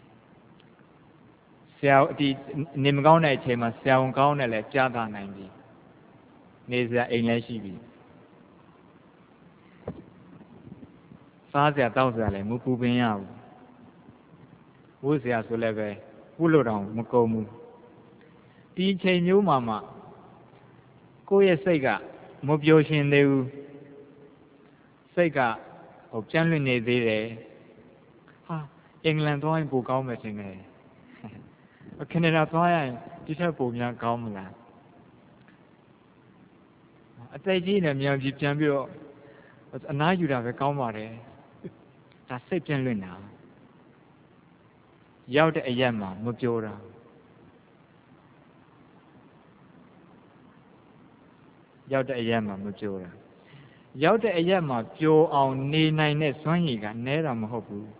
ဆရာဒီနေမကောင်းတဲ့အချိန်မှာဆရာဝန်ကောင်းနဲ့လည်းကြားသာနိုင်ပြီနေစရာအိမ်လည်းရှိပြီစားစရာတောက်စရာလည်းမပူပင်ရဘူးဝိုးစရာဆိုလည်းပဲဝုလို့တောင်မကုန်ဘူးဒီအချိန်မျိုးမှာမှကိုယ့်ရဲ့စိတ်ကမပျော်ရွှင်သေးဘူးစိတ်ကဟိုပြန့်လွင့်နေသေးတယ်ဟာအင်္ဂလန်သွားရင်ပိုကောင်းမယ်ထင်တယ်ကနေဒါသွားရင်ဒီထက်ပိုများကောင်းမလားအသက်ကြီးနေမြန်ပြီးပြန်ပြီးတော့အနားယူတာပဲကောင်းပါတယ်ဒါစိတ်ပြန့်လွင့်တာရောက်တဲ့အရက်မှာမပြောတာရောက်တဲ့အရက်မှာမပြောတာရောက်တဲ့အရက်မှာပျော်အောင်နေနိုင်တဲ့စွမ်းရည်ကနဲတာမဟုတ်ဘူး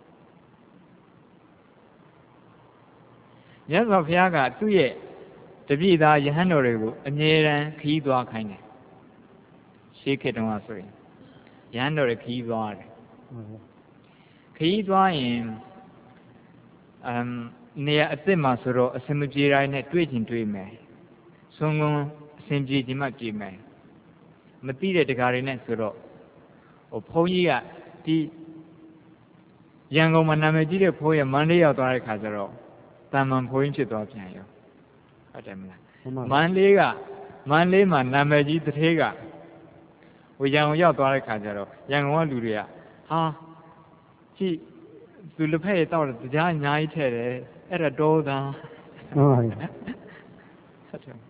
မြတ်စွာဘုရားကသူ့ရဲ့တပည့်သားယဟန်တော်တွေကိုအမြဲတမ်းခရီးသွားခိုင်းတယ်ရှေးခေတ်တုန်းကဆိုရင်ယဟန်တော်တွေခရီးသွားတယ်ခရီးသွားရင်အမ်နေရာအစ်စ်မှာဆိုတော့အစမပြေတိုင်းနဲ့တွေ့ချင်တွေ့မယ်ဆွန်ကွန်အစင်ပြေချင်မှပြေမယ်မသိတဲ့တကားတွေနဲ့ဆိုတော့ဟိုဘုန်းကြီးကဒီရန်ကုန်မှာနာမည်ကြီးတဲ့ဘုန်းကြီးမန္တလေးရောက်သွားတဲ့ခါကျတော့တာမန်ဘုန်းကြီးဖြစ်သွားပြန်ရောဟုတ်တယ်မလားမန္တလေးကမန္တလေးမှာနာမည်ကြီးတထေးကဟိုရန်ကုန်ရောက်သွားတဲ့ခါကျတော့ရန်ကုန်ကလူတွေကဟာကြည့်သူလက်ဖက်ရတော့တရားအများကြီးထည့်တယ်အဲ့ဒါတောသားဟုတ်ပါပြီဟုတ်တယ်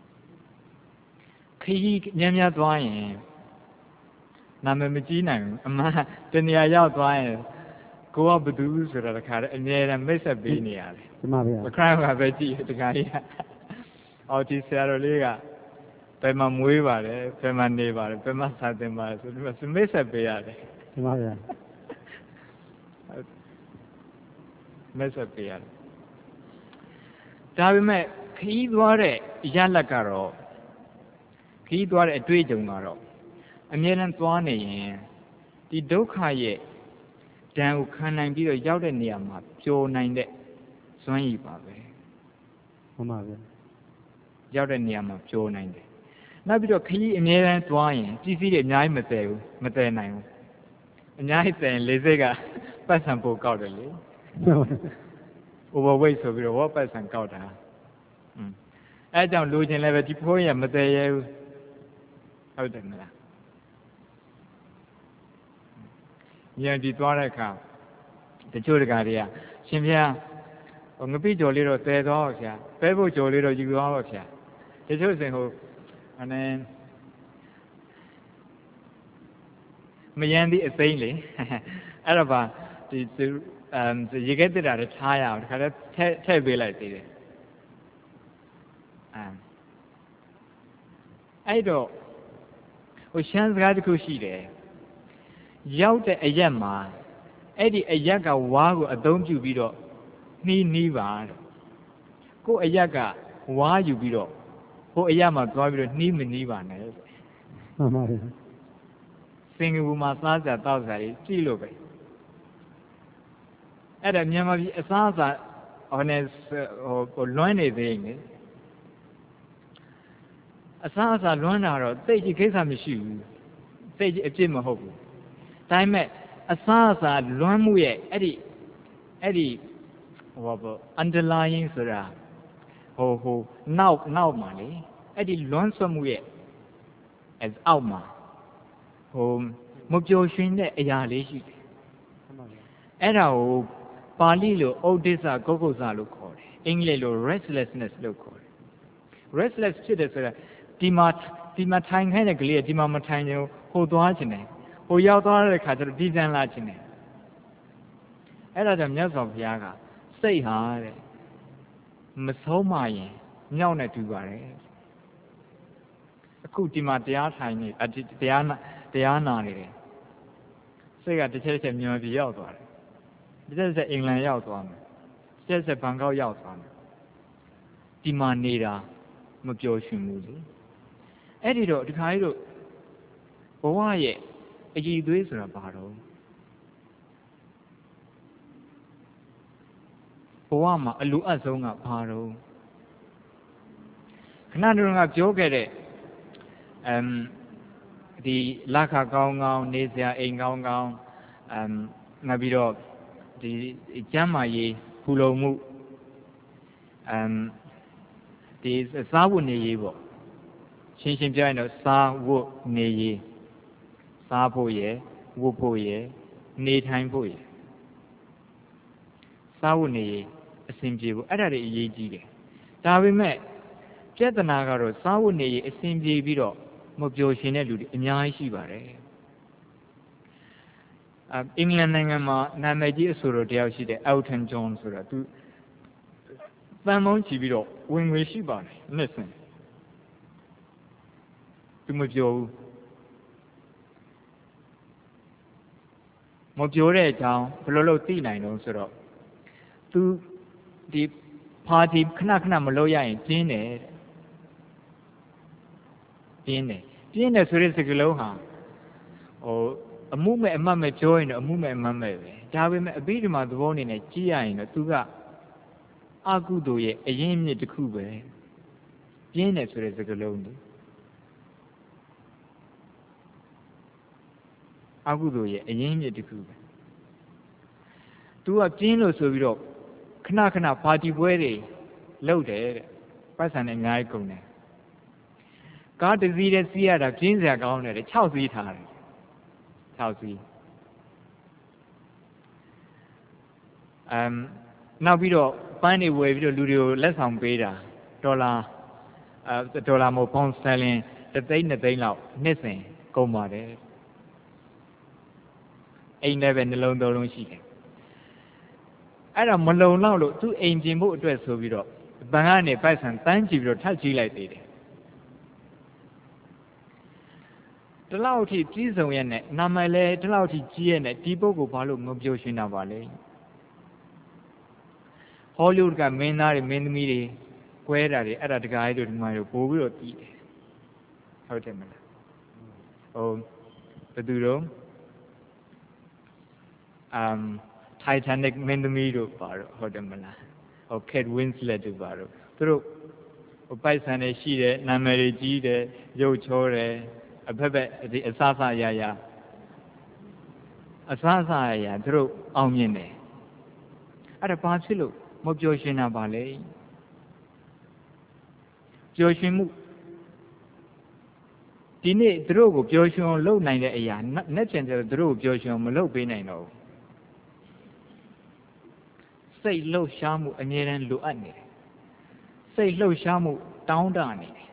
ခရီးညံ့ညံ့သွားရင်နာမည်မကြီးနိုင်ဘူးအမှန်တနေရာရောက်သွားရင်ကိုကဘသူဆိုတာတခါတည်းအမြဲတမ်းမိတ်ဆက်ပေးနေရတယ်ဒီမှာဗျာမခရိုင်ကပဲကြည့်တခါကြီးအော်ဒီဆရာတော်လေးကဘယ်မှာမွေးပါတယ်ဘယ်မှာနေပါတယ်ဘယ်မှာစာသင်ပါတယ်ဆိုပြီးမိတ်ဆက်ပေးရတယ်ဒီမှာဗျာမိတ်ဆက်ပေးရတယ်ဒါပေမဲ့ခရီးသွားတဲ့ရလတ်ကတော့ခရီးသွားတဲ့အတွေ့အကြုံကတော့အမြဲတမ်းသွားနေရင်ဒီဒုက္ခရဲ့ဒဏ်ကိုခံနိုင်ပြီးတော့ရောက်တဲ့နေရာမှာပျော်နိုင်တဲ့စွမ်းရည်ပါပဲမှန်ပါဗျာရောက်တဲ့နေရာမှာပျော်နိုင်တယ်နောက်ပြီးတော့ခရီးအမြဲတမ်းသွားရင်ပစ္စည်းတွေအများကြီးမတည်ဘူးမတည်နိုင်ဘူးအများကြီးတည်ရင်လေစိတ်ကပတ်စံပိုကောက်တယ်လေ overweight ဆိုပြီးတော့ဝတ်ပတ်စံကောက်တာอืมအဲကြောင့်လိုချင်လည်းပဲဒီဖိုးရမတည်ရဲဘူးဟုတ်တယ်မလားညံဒီသွားတဲ့အခါတချို့တကာတွေကရှင်ဘုရားဟိုငပိကြော်လေးတော့တည်သွားပါဗျာပဲဖို့ကြော်လေးတော့ယူသွားပါဗျာတချို့စင်ဟိုအနေမယန်းသည့်အသိလေအဲ့တော့ပါဒီအမ်ရေခဲတက်တာတွေထားရအောင်တခါတည်းထည့်ထည့်ပေးလိုက်သေးတယ်အမ်အဲ့တော့ဟိုရှမ်းစကားတစ်ခုရှိတယ်ရောက်တဲ့အရက်မှာအဲ့ဒီအရက်ကဝါးကိုအသုံးပြုပြီးတော့နှီးနှီးပါတဲ့ကိုယ်အရက်ကဝါးယူပြီးတော့ဟိုအရက်မှာသွားပြီးတော့နှီးမနှီးပါနဲ့မှန်ပါဗျာစင်ကာပူမှာစားကြတောက်ကြတယ်ကြည့်လို့ပဲအဲ့ဒါမြန်မာပြည်အစားအစာဟိုနဲ့ဟိုလွမ်းနေသေးတယ်အစားအစာလွမ်းတာတော့သိကြီးကိစ္စမရှိဘူးသိကြီးအပြစ်မဟုတ်ဘူးဒါပေမဲ့အစားအစာလွမ်းမှုရဲ့အဲ့ဒီအဲ့ဒီဟိုဘော underlying ဆိုတာဟိုဟိုနောက်နောက်မှာလေအဲ့ဒီလွမ်းဆွမှုရဲ့အဲအောက်မှာဟိုမပျော်ရွှင်တဲ့အရာလေးရှိတယ်အဲ့ဒါကိုပါဠိလိုဩဒိစ္စကုက္ကုစလို့ခေါ်တယ်အင်္ဂလိပ်လို restlessness လို့ခေါ်တယ် restless ဖြစ်တယ်ဆိုတာဒီမှာဒီမှာထိုင်ခိုင်းတဲ့ကလေးကဒီမှာမထိုင်ကြဘူးဟိုသွားခြင်းတယ်ဟိုရောက်သွားတဲ့ခါကျတော့ဒီတန်လာခြင်းတယ်အဲ့ဒါကြောင့်မြတ်စွာဘုရားကစိတ်ဟာတဲ့မဆုံးမရင်မြောက်နဲ့တူပါတယ်အခုဒီမှာတရားထိုင်နေအတရားတရားနာနေတယ်စိတ်ကတစ်ချက်တစ်ချက်မြန်မာပြည်ရောက်သွားတယ်တစ်ချက်တစ်ချက်အင်္ဂလန်ရောက်သွားမယ်တစ်ချက်တစ်ချက်ဘန်ကောက်ရောက်သွားမယ်ဒီမှာနေတာမပျော်ရွှင်ဘူးလေအဲ့ဒီတော့ဒီခါကြီးတို့ဘဝရဲ့အကြည်သွေးဆိုတာဘာတော့ဘဝမှာအလိုအပ်ဆုံးကဘာတော့ခဏတုန်းကပြောခဲ့တဲ့အမ်ဒီလက်ခကောင်းကောင်းနေစရာအိမ်ကောင်းကောင်းအမ်နောက်ပြီးတော့ဒီကျမ်းမာရေးဖူလုံမှုအမ်ဒီစားဝတ်နေရေးပေါ့ရှင်းရှင်းပြောရင်တော့စားဝတ်နေရေးစားဖို့ရယ်ဝတ်ဖို့ရယ်နေထိုင်ဖို့ရယ်စားဝတ်နေရေးအဆင်ပြေဖို့အဲ့ဒါတွေအရေးကြီးတယ်ဒါပေမဲ့ပြဿနာကတော့စားဝတ်နေရေးအဆင်ပြေပြီးတော့မပျော်ရွှင်တဲ့လူတွေအများကြီးရှိပါတယ်အင်္ဂလန်နိုင်ငံမှာနာမည်ကြီးအဆိုတော်တယောက်ရှိတယ် Elton John ဆိုတာသူတန်မုန်းချီပြီးတော့ဝင်ငွေရှိပါတယ်နှစ်စဉ်သူမပြောဘူးမပြောတဲ့အကြောင်းဘယ်လိုလုပ်သိနိုင်လို့ဆိုတော့သူဒီပါတီခဏခဏမလုပ်ရရင်ပြင်းတယ်ပြင်းတယ်ပြင်းတယ်ဆိုတဲ့စကားလုံးဟာဟိုအမှုမဲ့အမှတ်မဲ့ပြောရင်တော့အမှုမဲ့အမှတ်မဲ့ပဲဒါပေမဲ့အဘိဓမ္မာသဘောအနေနဲ့ကြည့်ရရင်တော့သူကအကုသိုလ်ရဲ့အရင်းမြစ်တစ်ခုပဲပြင်းတယ်ဆိုတဲ့စကားလုံးလေအကုသိုလ်ရဲ့အရင်းမြစ်တစ်ခုပဲသူကပြင်းလို့ဆိုပြီးတော့ခဏခဏပါတီပွဲတွေလုပ်တယ်တဲ့ပတ်စံနဲ့အများကြီးကုန်တယ်ကားတစ်စီးတည်းစီးရတာပြင်းစရာကောင်းတယ်၆စီးထားတယ်၆စီးအမ်နောက်ပြီးတော့ပန်းတွေဝယ်ပြီးတော့လူတွေကိုလက်ဆောင်ပေးတာဒေါ်လာအဲဒေါ်လာမဟုတ်ပေါင်စတလင်တစ်သိန်းနှစ်သိန်းလောက်နှစ်စဉ်ကုန်ပါတယ်အိမ်လည်းပဲနှလုံးသုံးလုံးရှိတယ်အဲ့တော့မလုံလောက်လို့သူ့အိမ်ပြင်ဖို့အတွက်ဆိုပြီးတော့ဘန်ကနေပိုက်ဆံတန်းကြည့်ပြီးတော့ထပ်ကြည့်လိုက်သေးတယ်ဒီလောက်အထိကြီးစုံရဲ့နဲ့နာမည်လဲဒီလောက်အထိကြီးရဲ့နဲ့ဒီပုဂ္ဂိုလ်ဘာလို့ငုံပြောရှင်းတာပါလဲဟောလိဝုဒ်ကမင်းသားတွေမင်းသမီးတွေကွဲတာတွေအဲ့ဒါတကားကြီးတို့ဒီမှာတို့ပို့ပြီးတော့ပြီးတယ်ဟုတ်တယ်မလားဟိုဘယ်သူတော့အမ်Titanic မင်းသမီးတို့ပါတော့ဟုတ်တယ်မလားဟို Kate Winslet တို့ပါတော့သူတို့ဟိုပိုက်ဆံတွေရှိတယ်နာမည်တွေကြီးတယ်ရုပ်ချောတယ်အဖက်ဖက်ဒီအစားစားရရအစားစားရရသူတို့အောင်မြင်တယ်အဲ့ဒါဘာဖြစ်လို့မပျော်ရွှင်တာပါလဲပျော်ရွှင်မှုဒီနေ့သူတို့ကိုပျော်ရွှင်အောင်လုပ်နိုင်တဲ့အရာနဲ့ချင်တယ်သူတို့ကိုပျော်ရွှင်အောင်မလုပ်ပေးနိုင်တော့ဘူးစိတ်လှုပ်ရှားမှုအမြဲတမ်းလိုအပ်နေတယ်စိတ်လှုပ်ရှားမှုတောင်းတနေတယ်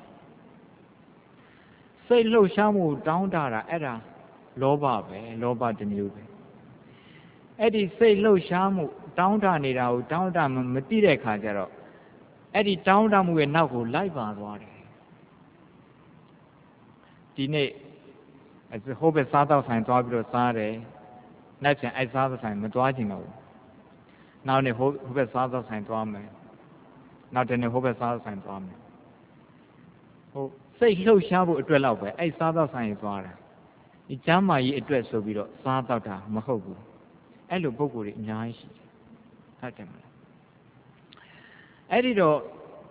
စိတ်လှုပ်ရှားမှုတောင်းတတာအဲ့ဒါလောဘပဲလောဘတစ်မျိုးပဲအဲ့ဒီစိတ်လှုပ်ရှားမှုတောင်းတနေတာကိုတောင်းတမမသိတဲ့ခါကျတော့အဲ့ဒီတောင်းတမှုရဲ့နောက်ကိုလိုက်ပါသွားတယ်ဒီနေ့ဟိုဘက်စားတော့ဆိုင်သွားပြီးတော့စားတယ်နောက်ပြန်အဲ့စားတော့ဆိုင်မသွားချင်တော့ဘူးနောက်နေ့ဟိုဘက်စားတော့ဆိုင်သွားမယ်နောက်တနေ့ဟိုဘက်စားတော့ဆိုင်သွားမယ်ဟိုစိတ်လှုပ်ရှားဖို့အတွက်လောက်ပဲအဲ့စားတော့ဆိုင်သွားတာဒီကျမ်းမာရေးအတွက်ဆိုပြီးတော့စားတော့တာမဟုတ်ဘူးအဲ့လိုပုံကိုယ်တွေအများကြီးရှိတယ်ဟုတ်တယ်မလားအဲ့ဒီတော့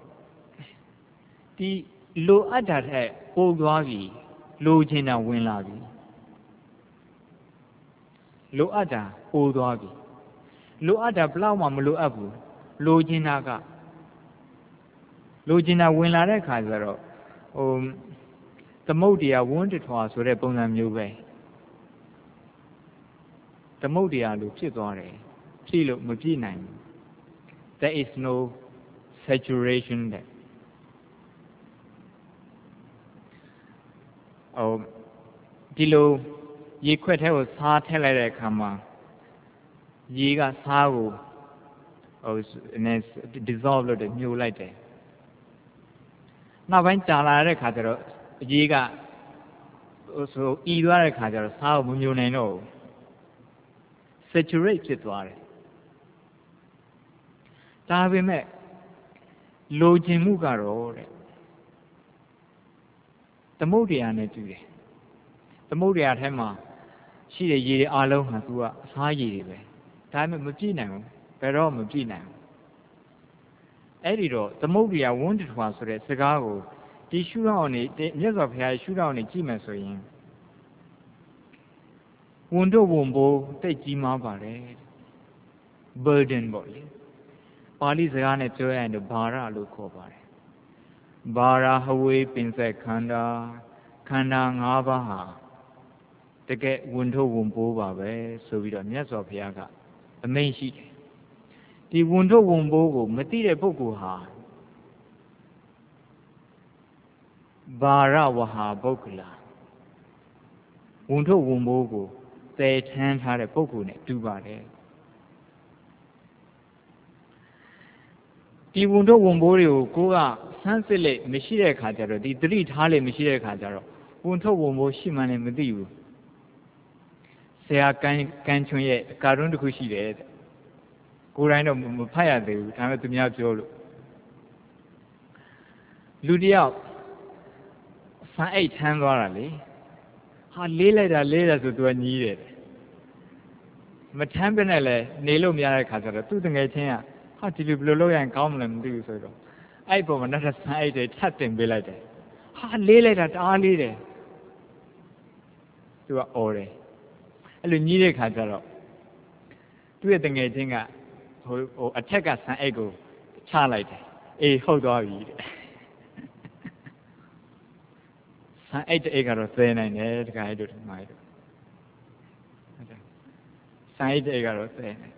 ဒီလိုအပ်တာတဲ့ပို့သွားပြီလိုချင်တာဝင်လာပြီလိုအပ်တာပို့သွားပြီလိုအပ်တာဘလောက်မှမလိုအပ်ဘူးလိုချင်တာကလိုချင်တာဝင်လာတဲ့ခါကျတော့ဟိုသမုတ်တရားဝန်းတထွာဆိုတဲ့ပုံစံမျိုးပဲသမုတ်တရားလိုဖြစ်သွားတယ်ဖြည့်လို့မပြည့်နိုင်ဘူး there is no saturation there ဟိုဒီလိုရေခွက်ထဲကိုစားထည့်လိုက်တဲ့အခါမှာရေကစားကိုဟိုနည်း dissolve လုပ်တယ်ညှို့လိုက်တယ်နောက်ပိုင်းကြာလာတဲ့ခါကျတော့ရေကဟိုဆိုဤသွားတဲ့ခါကျတော့စားကိုမညှို့နိုင်တော့ဘူး saturate ဖြစ်သွားတယ်ဒါပေမဲ့လိုချင်မှုကတော့တဲ့သမုဒ္ဒရာနဲ့တူတယ်သမုဒ္ဒရာထဲမှာရှိတဲ့ရေတွေအလုံးဟာသူကအစားရေတွေပဲဒါပေမဲ့မပြည့်နိုင်ဘူးဘယ်တော့မပြည့်နိုင်ဘူးအဲ့ဒီတော့သမုဒ္ဒရာဝန်းတထွာဆိုတဲ့စကားကိုဒီရှုထောင့်နေမြတ်စွာဘုရားရှုထောင့်နေကြည့်မယ်ဆိုရင်ဝန်တို့ဝန်ဘိုးတိတ်ကြီးမားပါတယ် burden ပေါ့လေပါဠိစကားနဲ့ပြောရရင်တော့ဘာရလို့ခေါ်ပါတယ်ဘာရဟဝေပင်ဆက်ခန္ဓာခန္ဓာ၅ပါးဟာတကယ်ဝန်ထုတ်ဝန်ပိုးပါပဲဆိုပြီးတော့မြတ်စွာဘုရားကအမိန့်ရှိတယ်ဒီဝန်ထုတ်ဝန်ပိုးကိုမသိတဲ့ပုဂ္ဂိုလ်ဟာဘာရဝဟာပုဂ္ဂလာဝန်ထုတ်ဝန်ပိုးကိုသယ်ထမ်းထားတဲ့ပုဂ္ဂိုလ်နဲ့တူပါတယ်ဒီဝန်ထုတ်ဝန်ပိုးတွေကိုကိုကဆန်းစစ်လေမရှိတဲ့ခါကျတော့ဒီသတိထားလေမရှိတဲ့ခါကျတော့ဝန်ထုတ်ဝန်ပိုးရှိမှလည်းမသိဘူးဆရာကန်ကန်ချွန်းရဲ့ကာတွန်းတစ်ခုရှိတယ်တဲ့ကိုယ်တိုင်တော့မဖတ်ရသေးဘူးဒါပေမဲ့သူများပြောလို့လူတယောက်ဆန်အိတ်ထမ်းသွားတာလေဟာလေးလိုက်တာလေးတယ်ဆိုသူကညီးတယ်မထမ်းပြနဲ့လဲနေလို့မရတဲ့ခါကျတော့သူ့တငယ်ချင်းကဟာဒီလိုဘယ်လိုလုပ်ရရင်ကောင်းမလဲမသိဘူးဆိုတော့အဲ့ပေါ်မှာနောက်ထပ်ဆန်အိတ်တွေထပ်တင်ပေးလိုက်တယ်ဟာလေးလိုက်တာတအားလေးတယ်သူကအော်တယ်အဲ့လိုညီးတဲ့ခါကျတော့သူ့ရဲ့တငယ်ချင်းကဟိုဟိုအထက်ကဆန်အိတ်ကိုချလိုက်တယ်အေးဟုတ်သွားပြီတဲ့ဆန်အိတ်တဲ့အိတ်ကတော့သဲနိုင်တယ်တခါအဲ့တို့ဒီမှာအဲ့တို့ဆန်အိတ်တဲ့အိတ်ကတော့သဲနိုင်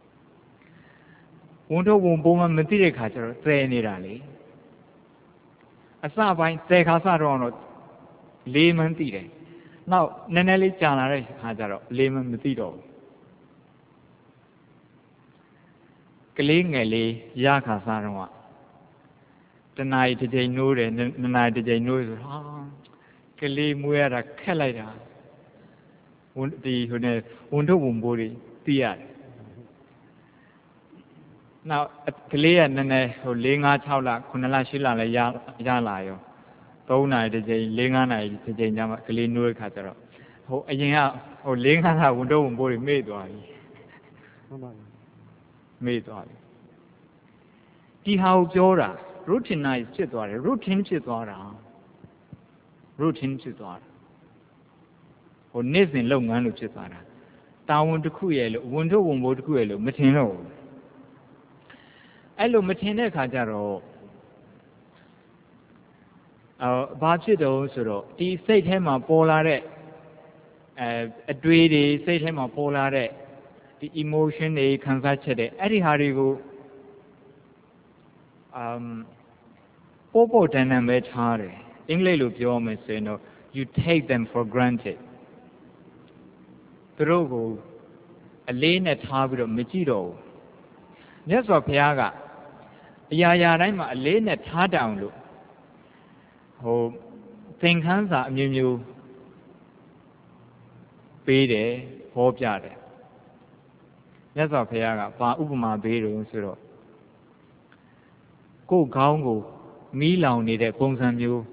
ဝန်ထုတ်ဝန်ပုံမှန်မသိတဲ့ခါကျတော့သဲနေတာလေအစပိုင်းသဲခါစတော့တော့လေးမှန်းသိတယ်နောက်နည်းနည်းလေးကြာလာတဲ့ခါကျတော့လေးမှန်းမသိတော့ဘူးကလေးငယ်လေးရခါစားတော့တနာရီတစ်ချိန်နိုးတယ်နှစ်နာရီတစ်ချိန်နိုးဆိုဟာကလေးမွေးရတာခက်လိုက်တာဝန်ဒီဟိုနဲ့ဝန်ထုတ်ဝန်ပိုးတွေသိရတယ်နောက်ကလေးကနည်းနည်းဟို၄၅၆လခုနှစ်လ၈လလည်းရရလာရောသုံးနာရီတစ်ချိန်၄၅နာရီတစ်ချိန်ကျမှကလေးနိုးတဲ့ခါကျတော့ဟိုအရင်ကဟို၄၅လဝန်ထုတ်ဝန်ပိုးတွေမေ့သွားပြီဟုတ်ပါဘူးမေ့သွားပြီဒီဟာကိုပြောတာ routinize ဖြစ်သွားတယ် routine ဖြစ်သွားတာ routine ဖြစ်သွားတာဟိုနေ့စဉ်လုပ်ငန်းလို့ဖြစ်သွားတာတာဝန်တစ်ခုရဲ့လို့ဝန်ထုတ်ဝန်ပိုးတစ်ခုရဲ့လို့မထင်တော့ဘူးအဲ့လိုမထင်တဲ့အခါကျတော့အော်ဘာဖြစ်တော့ဆိုတော့ဒီစိတ်ထဲမှာပေါ်လာတဲ့အဲအတွေးတွေစိတ်ထဲမှာပေါ်လာတဲ့ဒီ emotion တွေခံစားချက်တွေအဲ့ဒီဟာတွေကိုအမ်ပေါ်ပေါ်တန်တန်ပဲထားတယ်အင်္ဂလိပ်လိုပြောမယ်ဆိုရင်တော့ you take them for granted သူတို့ကိုအလေးနဲ့ထားပြီးတော့မကြည့်တော့ဘူးမြတ်စွာဘုရားကအရာရာတိုင်းမှာအလေးနဲ့ထားတောင်လို့ဟိုသင်္ခန်းစာအမျိုးမျိုးပေးတယ်ဟောပြတယ်မြတ်စွာဘုရားကဘာဥပမာပေးတယ်ဆိုတော့ကိုယ်ခေါင်းကိုမီးလောင်နေတဲ့ပုံစံမျိုး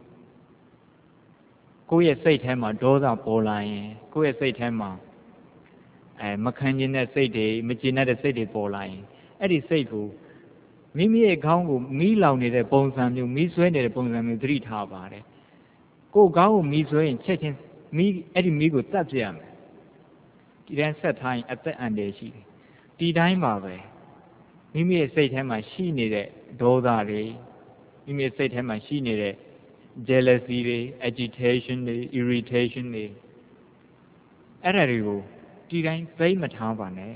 ကိုယ့်ရဲ့စိတ်ထဲမှာဒေါသပေါ်လာရင်ကိုယ့်ရဲ့စိတ်ထဲမှာအဲမခံကျင်တဲ့စိတ်တွေမကျေနပ်တဲ့စိတ်တွေပေါ်လာရင်အဲ့ဒီစိတ်ကိုမိမိရဲ့ခေါင်းကိုမီးလောင်နေတဲ့ပုံစံမျိုးမီးဆွဲနေတဲ့ပုံစံမျိုးသတိထားပါတယ်ကိုယ်ခေါင်းကိုမီးဆွဲရင်ချက်ချင်းမီးအဲ့ဒီမီးကိုတတ်ပြရမယ်ဒီတိုင်းဆက်ထားရင်အသက်အန္တရာယ်ရှိတယ်ဒီတိုင်းပါပဲမိမိရဲ့စိတ်ထဲမှာရှိနေတဲ့ဒေါသတွေမိမိရဲ့စိတ်ထဲမှာရှိနေတဲ့ jealousy တွေ agitation တွေ irritation တွေအဲ့ဒါတွေကိုဒီတိုင်းသိမထားပါနဲ့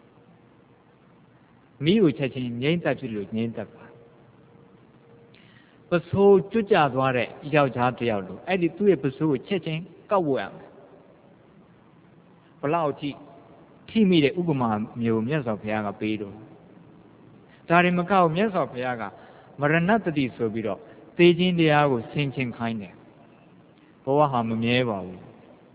မိကိုချက်ချင်းငြိမ့်သက်ဖြစ်လို့ငြိမ့်သက်ပါပစိုးကျွတ်ကြသွားတဲ့ယောက်ျားတစ်ယောက်လို့အဲ့ဒီသူ့ရဲ့ပစိုးကိုချက်ချင်းကောက်ဝတ်ရမယ်ဘလောက်ထိထိမိတဲ့ဥပမာမျိုးမြတ်စွာဘုရားကပေးတော့ဒါရင်မကောက်မြတ်စွာဘုရားကမရဏတတိဆိုပြီးတော့သေခြင်းတရားကိုဆင်ခြင်ခိုင်းတယ်ဘဝဟာမမြဲပါဘူး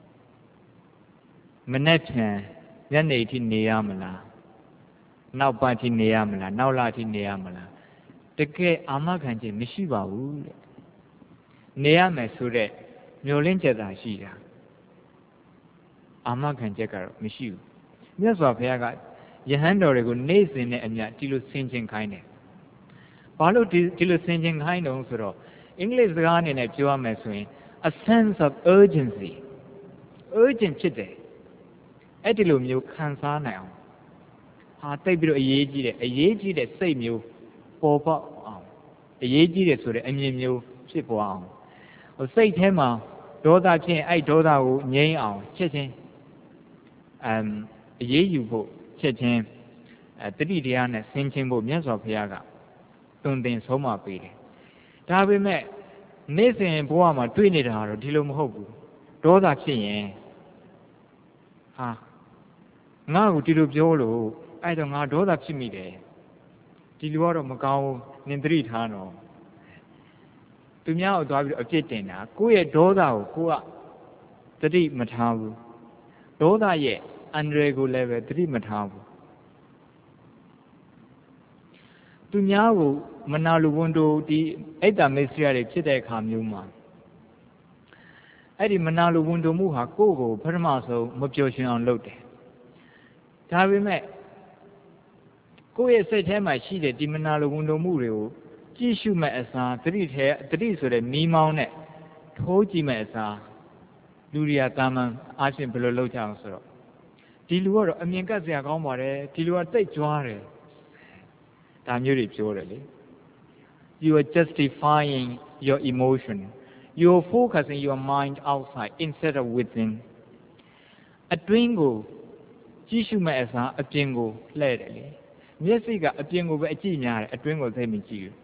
မနဲ့ဖြန်ညနေထိနေရမလားနောက်ပတ်ထိနေရမလားနောက်လထိနေရမလားတကယ်အာမခံခြင်းမရှိပါဘူးတဲ့နေရမယ်ဆိုတဲ့မျှော်လင့်ချက်သာရှိတာအာမခံချက်ကတော့မရှိဘူးမြတ်စွာဘုရားကယဟန်တော်တွေကိုနေ့စဉ်နဲ့အမျှဒီလိုဆင်ခြင်ခိုင်းတယ်ဘာလို့ဒီဒီလိုဆင်ခြင်ခိုင်းတော့ဆိုတော့အင်္ဂလိပ်စကားအနေနဲ့ပြောရမယ်ဆိုရင် a sense of urgency urgent ဖြစ်တယ်အဲ့ဒီလိုမျိုးခံစားနိုင်အောင်ဟာတိတ်ပြီးတော့အရေးကြီးတယ်အရေးကြီးတဲ့စိတ်မျိုးပေါ်ပေါက်အောင်အရေးကြီးတယ်ဆိုတဲ့အမြင်မျိုးဖြစ်ပေါ်အောင်ဟိုစိတ်ထဲမှာဒေါသဖြစ်ရင်အဲ့ဒေါသကိုငြိမ်းအောင်ချက်ချင်းအမ်အရေးယူဖို့ချက်ချင်းအဲတတိတရားနဲ့ဆင်ခြင်ဖို့မြတ်စွာဘုရားကသွန်သင်ဆုံးမပေးတယ်ဒါပေမဲ့နေ့စဉ်ဘဝမှာတွေ့နေတာတော့ဒီလိုမဟုတ်ဘူးဒေါသဖြစ်ရင်ဟာငါ့ကိုဒီလိုပြောလို့အဲ့တော့ငါဒေါသဖြစ်မိတယ်ဒီလိုကတော့မကောင်းဘူးနင်သတိထားတော့သူများကိုသွားပြီးတော့အပြစ်တင်တာကိုယ့်ရဲ့ဒေါသကိုကိုကတတိမထားဘူးဒေါသရဲ့အန္တရာယ်ကိုလည်းပဲသတိမထားဘူးသူများကိုမနာလိုဝန်တိုဒီအိတ်တာမေစရတွေဖြစ်တဲ့အခါမျိုးမှာအဲ့ဒီမနာလိုဝန်တိုမှုဟာကိုယ့်ကိုပထမဆုံးမပျော်ရွှင်အောင်လုပ်တယ်ဒါပေမဲ့ကိုယ့်ရဲ့စိတ်ထဲမှာရှိတဲ့ဒီမနာလိုဝန်တိုမှုတွေကိုကြည့်ရှုမဲ့အစားသတိထဲသတိဆိုတဲ့မီးမောင်းနဲ့ထိုးကြည့်မဲ့အစားလူတွေကတာမန်အားဖြင့်ဘယ်လိုလုပ်ကြအောင်ဆိုတော့ဒီလူကတော့အမြင်ကပ်စရာကောင်းပါတယ်ဒီလူကတိတ်ကြွားတယ်ဒါမျိုးတွေပြောတယ်လေ you are justifying your emotion you are focusing your mind outside instead of within အတွင်းကိုကြည့်ရှုမဲ့အစားအပြင်ကိုလှည့်တယ်လေမျက်စိကအပြင်ကိုပဲအကြည့်များတယ်အတွင်းကိုသိမကြည့်ဘူး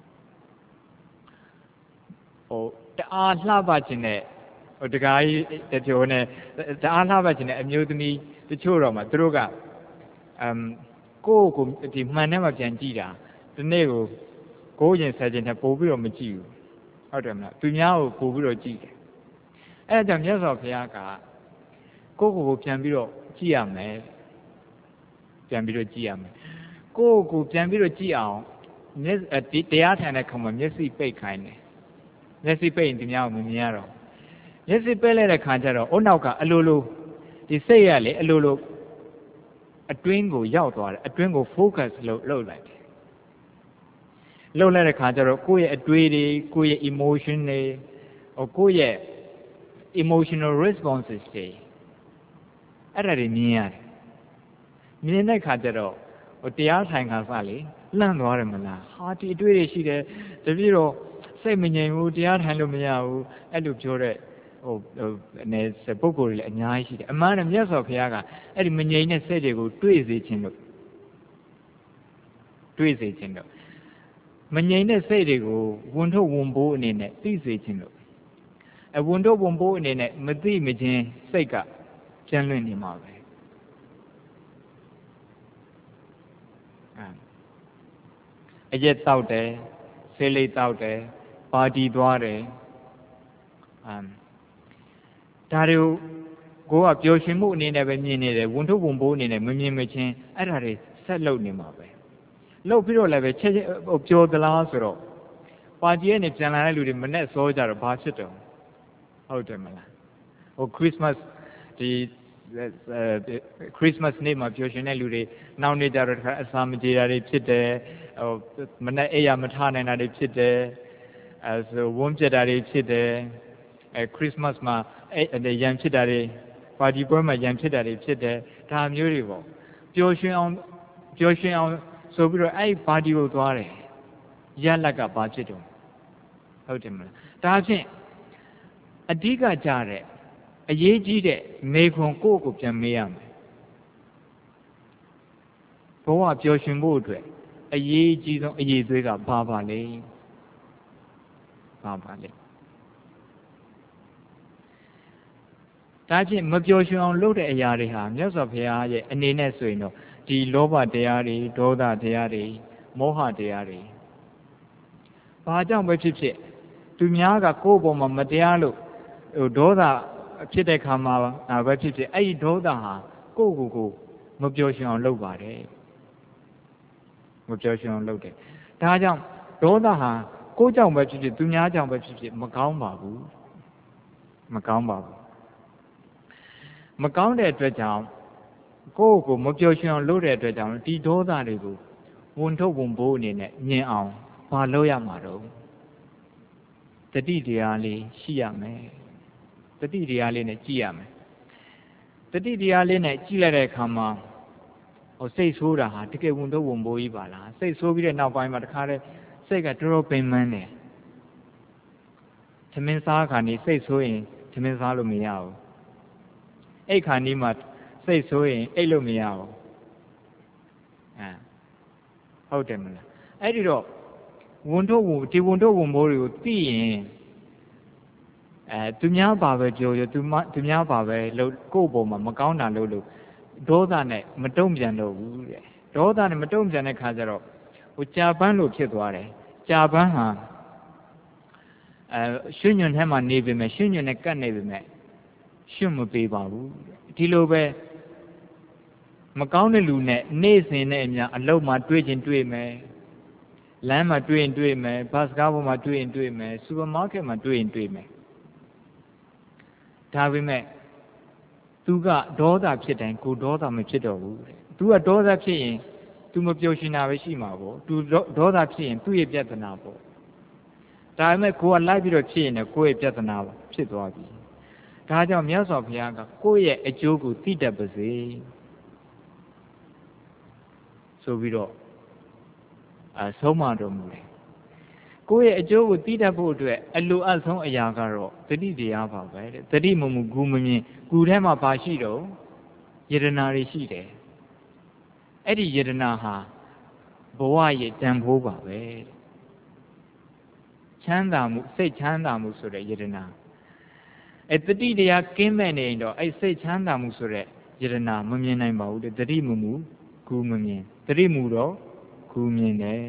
ဟိုတအားလှပခြင်းနဲ့ဟိုတကားကြီးတချို့နဲ့တအားလှပခြင်းနဲ့အမျိုးသမီးတချို့တော့မှသူတို့ကအမ်ကိုယ့်ကိုဒီမှန်ထဲမှာပြန်ကြည့်တာဒီနေ့ကိုကိုယ်ရင်ဆက်ခြင်းနဲ့ပို့ပြီးတော့မကြည့်ဘူးဟုတ်တယ်မလားသူများကိုပို့ပြီးတော့ကြည့်တယ်အဲဒါကြောင့်မြတ်စွာဘုရားကကိုယ့်ကိုယ်ကိုပြန်ပြီးတော့ကြည့်ရမယ်ပြန်ပြီးတော့ကြည့်ရမယ်ကိုယ့်ကိုပြန်ပြီးတော့ကြည့်အောင်မျက်ဒီတရားထိုင်တဲ့ခါမှာမျက်စိပိတ်ခိုင်းတယ်မျက်စိပိတ်ရင်သူများကိုမမြင်ရတော့မျက်စိပိတ်လိုက်တဲ့ခါကျတော့အုတ်နောက်ကအလိုလိုဒီစိတ်ရလေအလိုလိုအတွင်းကိုရောက်သွားတယ်အတွင်းကို focus လုပ်လုပ်လိုက်တယ်လုပ်လိုက်တဲ့ခါကျတော့ကိုယ့်ရဲ့အတွေးတွေကိုယ့်ရဲ့ emotion တွေဟိုကိုယ့်ရဲ့ emotional responses တွေအဲ့ဒါတွေမြင်ရတယ်မြင်တဲ့ခါကျတော့ဟိုတရားထိုင်ခါစလေလန့်သွားတယ်မလားဟာဒီအတွေးတွေရှိတယ်တပြည့်တော့စိတ်မငြိမ်ဘူးတရားထိုင်လို့မရဘူးအဲ့လိုပြောတဲ့ဟိုဟိုအနေပုဂ္ဂိုလ်တွေလည်းအများကြီးရှိတယ်အမှန်တည်းမြတ်စွာဘုရားကအဲ့ဒီမငြိမ်တဲ့စိတ်တွေကိုတွေးစေခြင်းလို့တွေးစေခြင်းလို့မငြိမ်တဲ့စိတ်တွေကိုဝန်ထုတ်ဝန်ပိုးအနေနဲ့သိစေခြင်းလို့အဝန်ထုတ်ဝန်ပိုးအနေနဲ့မသိမချင်းစိတ်ကကျန်လွင့်နေမှာပဲအရက်တောက်တယ်ဆေးလိပ်တောက်တယ်ပါတီသွားတယ်အမ်ဒါတွေကိုကပျော်ရွှင်မှုအနေနဲ့ပဲမြင်နေတယ်ဝန်ထုတ်ဝန်ပိုးအနေနဲ့မမြင်မချင်းအဲ့ဒါတွေဆက်လုပ်နေမှာပဲလုပ်ပြီးတော့လည်းပဲချက်ဟိုပျော်သလားဆိုတော့ပါတီကနေပြန်လာတဲ့လူတွေမနဲ့စောကြတော့ဘာဖြစ်တော့ဟုတ်တယ်မလားဟိုခရစ်စမတ်ဒီခရစ်စမတ်နေ့မှာပျော်ရွှင်တဲ့လူတွေနောက်နေ့ကျတော့တခါအစာမကြေတာတွေဖြစ်တယ်ဟိုမနဲ့အိယာမထနိုင်တာတွေဖြစ်တယ်အဲဆိုဝန်းပြက်တာတွေဖြစ်တယ်အဲခရစ်စမတ်မှာအဲရန်ဖြစ်တာတွေပါတီပွဲမှာရန်ဖြစ်တာတွေဖြစ်တယ်ဒါမျိုးတွေပေါ့ပျော်ရွှင်အောင်ပျော်ရွှင်အောင်ဆိုပြီးတော့အဲ့ပါတီကိုသွားတယ်ရလက်ကဘာဖြစ်တော့ဟုတ်တယ်မလားဒါဖြင့်အဓိကကြတဲ့အရေးကြီးတဲ့မေခွန်ကိုယ့်ကိုပြန်မေးရမယ်ဘဝပျော်ရွှင်ဖို့အတွက်အရေးကြီးဆုံးအရေးသွေးကဘာပါလဲဘာပါလဲဒါဖြင့်မပျော်ရွှင်အောင်လုပ်တဲ့အရာတွေဟာမြတ်စွာဘုရားရဲ့အနေနဲ့ဆိုရင်တော့ဒီလောဘတရားတွေဒေါသတရားတွေမောဟတရားတွေဘာကြောင့်ပဲဖြစ်ဖြစ်သူများကကိုယ့်ဘုံမှာမတရားလို့ဟိုဒေါသဖြစ်တဲ့ခါမှာပဲဖြစ်ဖြစ်အဲ့ဒီဒေါသဟာကိုယ့်ကိုယ်ကိုမပျော်ရွှင်အောင်လုပ်ပါတယ်မပျော်ရွှင်အောင်လုပ်တယ်ဒါကြောင့်ဒေါသဟာကိုယ့်ကြောင့်ပဲဖြစ်ဖြစ်သူများကြောင့်ပဲဖြစ်ဖြစ်မကောင်းပါဘူးမကောင်းပါဘူးမကောင်းတဲ့အတွက်ကြောင့်ကိုယ့်ကိုမပျော်ရွှင်အောင်လုပ်တဲ့အတွက်ကြောင့်ဒီဒေါသတွေကိုဝန်ထုတ်ဝန်ပိုးအနေနဲ့မြင်အောင်ဘာလုပ်ရမှာတော့တတိတရားလေးရှိရမယ်တတိတရားလေးနဲ့ကြည့်ရမယ်တတိတရားလေးနဲ့ကြည့်လိုက်တဲ့အခါမှာဟိုစိတ်ဆိုးတာဟာတကယ်ဝန်ထုတ်ဝန်ပိုးကြီးပါလားစိတ်ဆိုးပြီးတဲ့နောက်ပိုင်းမှာတခါတည်းစိတ်ကတော်တော်ပင်ပန်းတယ်သမင်းစားခါနေစိတ်ဆိုးရင်သမင်းစားလို့မရဘူးအိတ်ခါနီးမှာစိတ်ဆိုးရင်အိတ်လို့မရဘူးအဲဟုတ်တယ်မလားအဲ့ဒီတော့ဝန်ထုတ်ဝန်ဒီဝန်ထုတ်ဝန်ပိုးတွေကိုသိရင်အဲသူများပါပဲကြိုရသူမသူများပါပဲလို့ကိုယ့်ပုံမှာမကောင်းတာလို့လို့ဒေါသနဲ့မတုံ့ပြန်တော့ဘူးတဲ့ဒေါသနဲ့မတုံ့ပြန်တဲ့ခါကျတော့ဟိုကြာပန်းလို့ဖြစ်သွားတယ်ကြာပန်းဟာအဲရွှေညွန့်ထဲမှာနေပြီမဲ့ရွှေညွန့်နဲ့ကတ်နေပြီမဲ့ shun mu pe ba bu di lo be ma kaung de lu ne nay sin ne nya a lou ma twai chin twai mai lမ်းma twai yin twai mai busကားပေါ်မှာတွေ့ရင်တွေ့မယ်စူပါမားကတ်မှာတွေ့ရင်တွေ့မယ်ဒါပေမဲ့သူကဒေါသဖြစ်တိုင်းကိုဒေါသမဖြစ်တော့ဘူးတဲ့သူကဒေါသဖြစ်ရင်သူမပျော်ရွှင်တာပဲရှိမှာပေါ့သူဒေါသဖြစ်ရင်သူ့ရဲ့ပြဿနာပေါ့ဒါပေမဲ့ကိုကလိုက်ပြီးတော့ဖြစ်ရင်လည်းကိုယ့်ရဲ့ပြဿနာဖြစ်သွားပြီဒါကြောင့်မြတ်စွာဘုရားကကိုယ့်ရဲ့အကျိုးကိုသိတတ်ပါစေဆိုပြီးတော့အဆုံးမတော်မူတယ်ကိုယ့်ရဲ့အကျိုးကိုသိတတ်ဖို့အတွက်အလိုအဆုံးအရာကတော့တတိတရားပါပဲတဲ့တတိမမှုဂူမမြင်ဂူထဲမှာဘာရှိတော့ယတနာတွေရှိတယ်အဲ့ဒီယတနာဟာဘဝရဲ့တန်ဖိုးပါပဲချမ်းသာမှုစိတ်ချမ်းသာမှုဆိုတဲ့ယတနာအဲ့တတိတရားကင်းမဲ့နေရင်တော့အဲ့စိတ်ချမ်းသာမှုဆိုတဲ့ယတနာမမြင်နိုင်ပါဘူးတဲ့တတိမမှုဂူမမြင်တတိမူတော့ဂူမြင်တယ်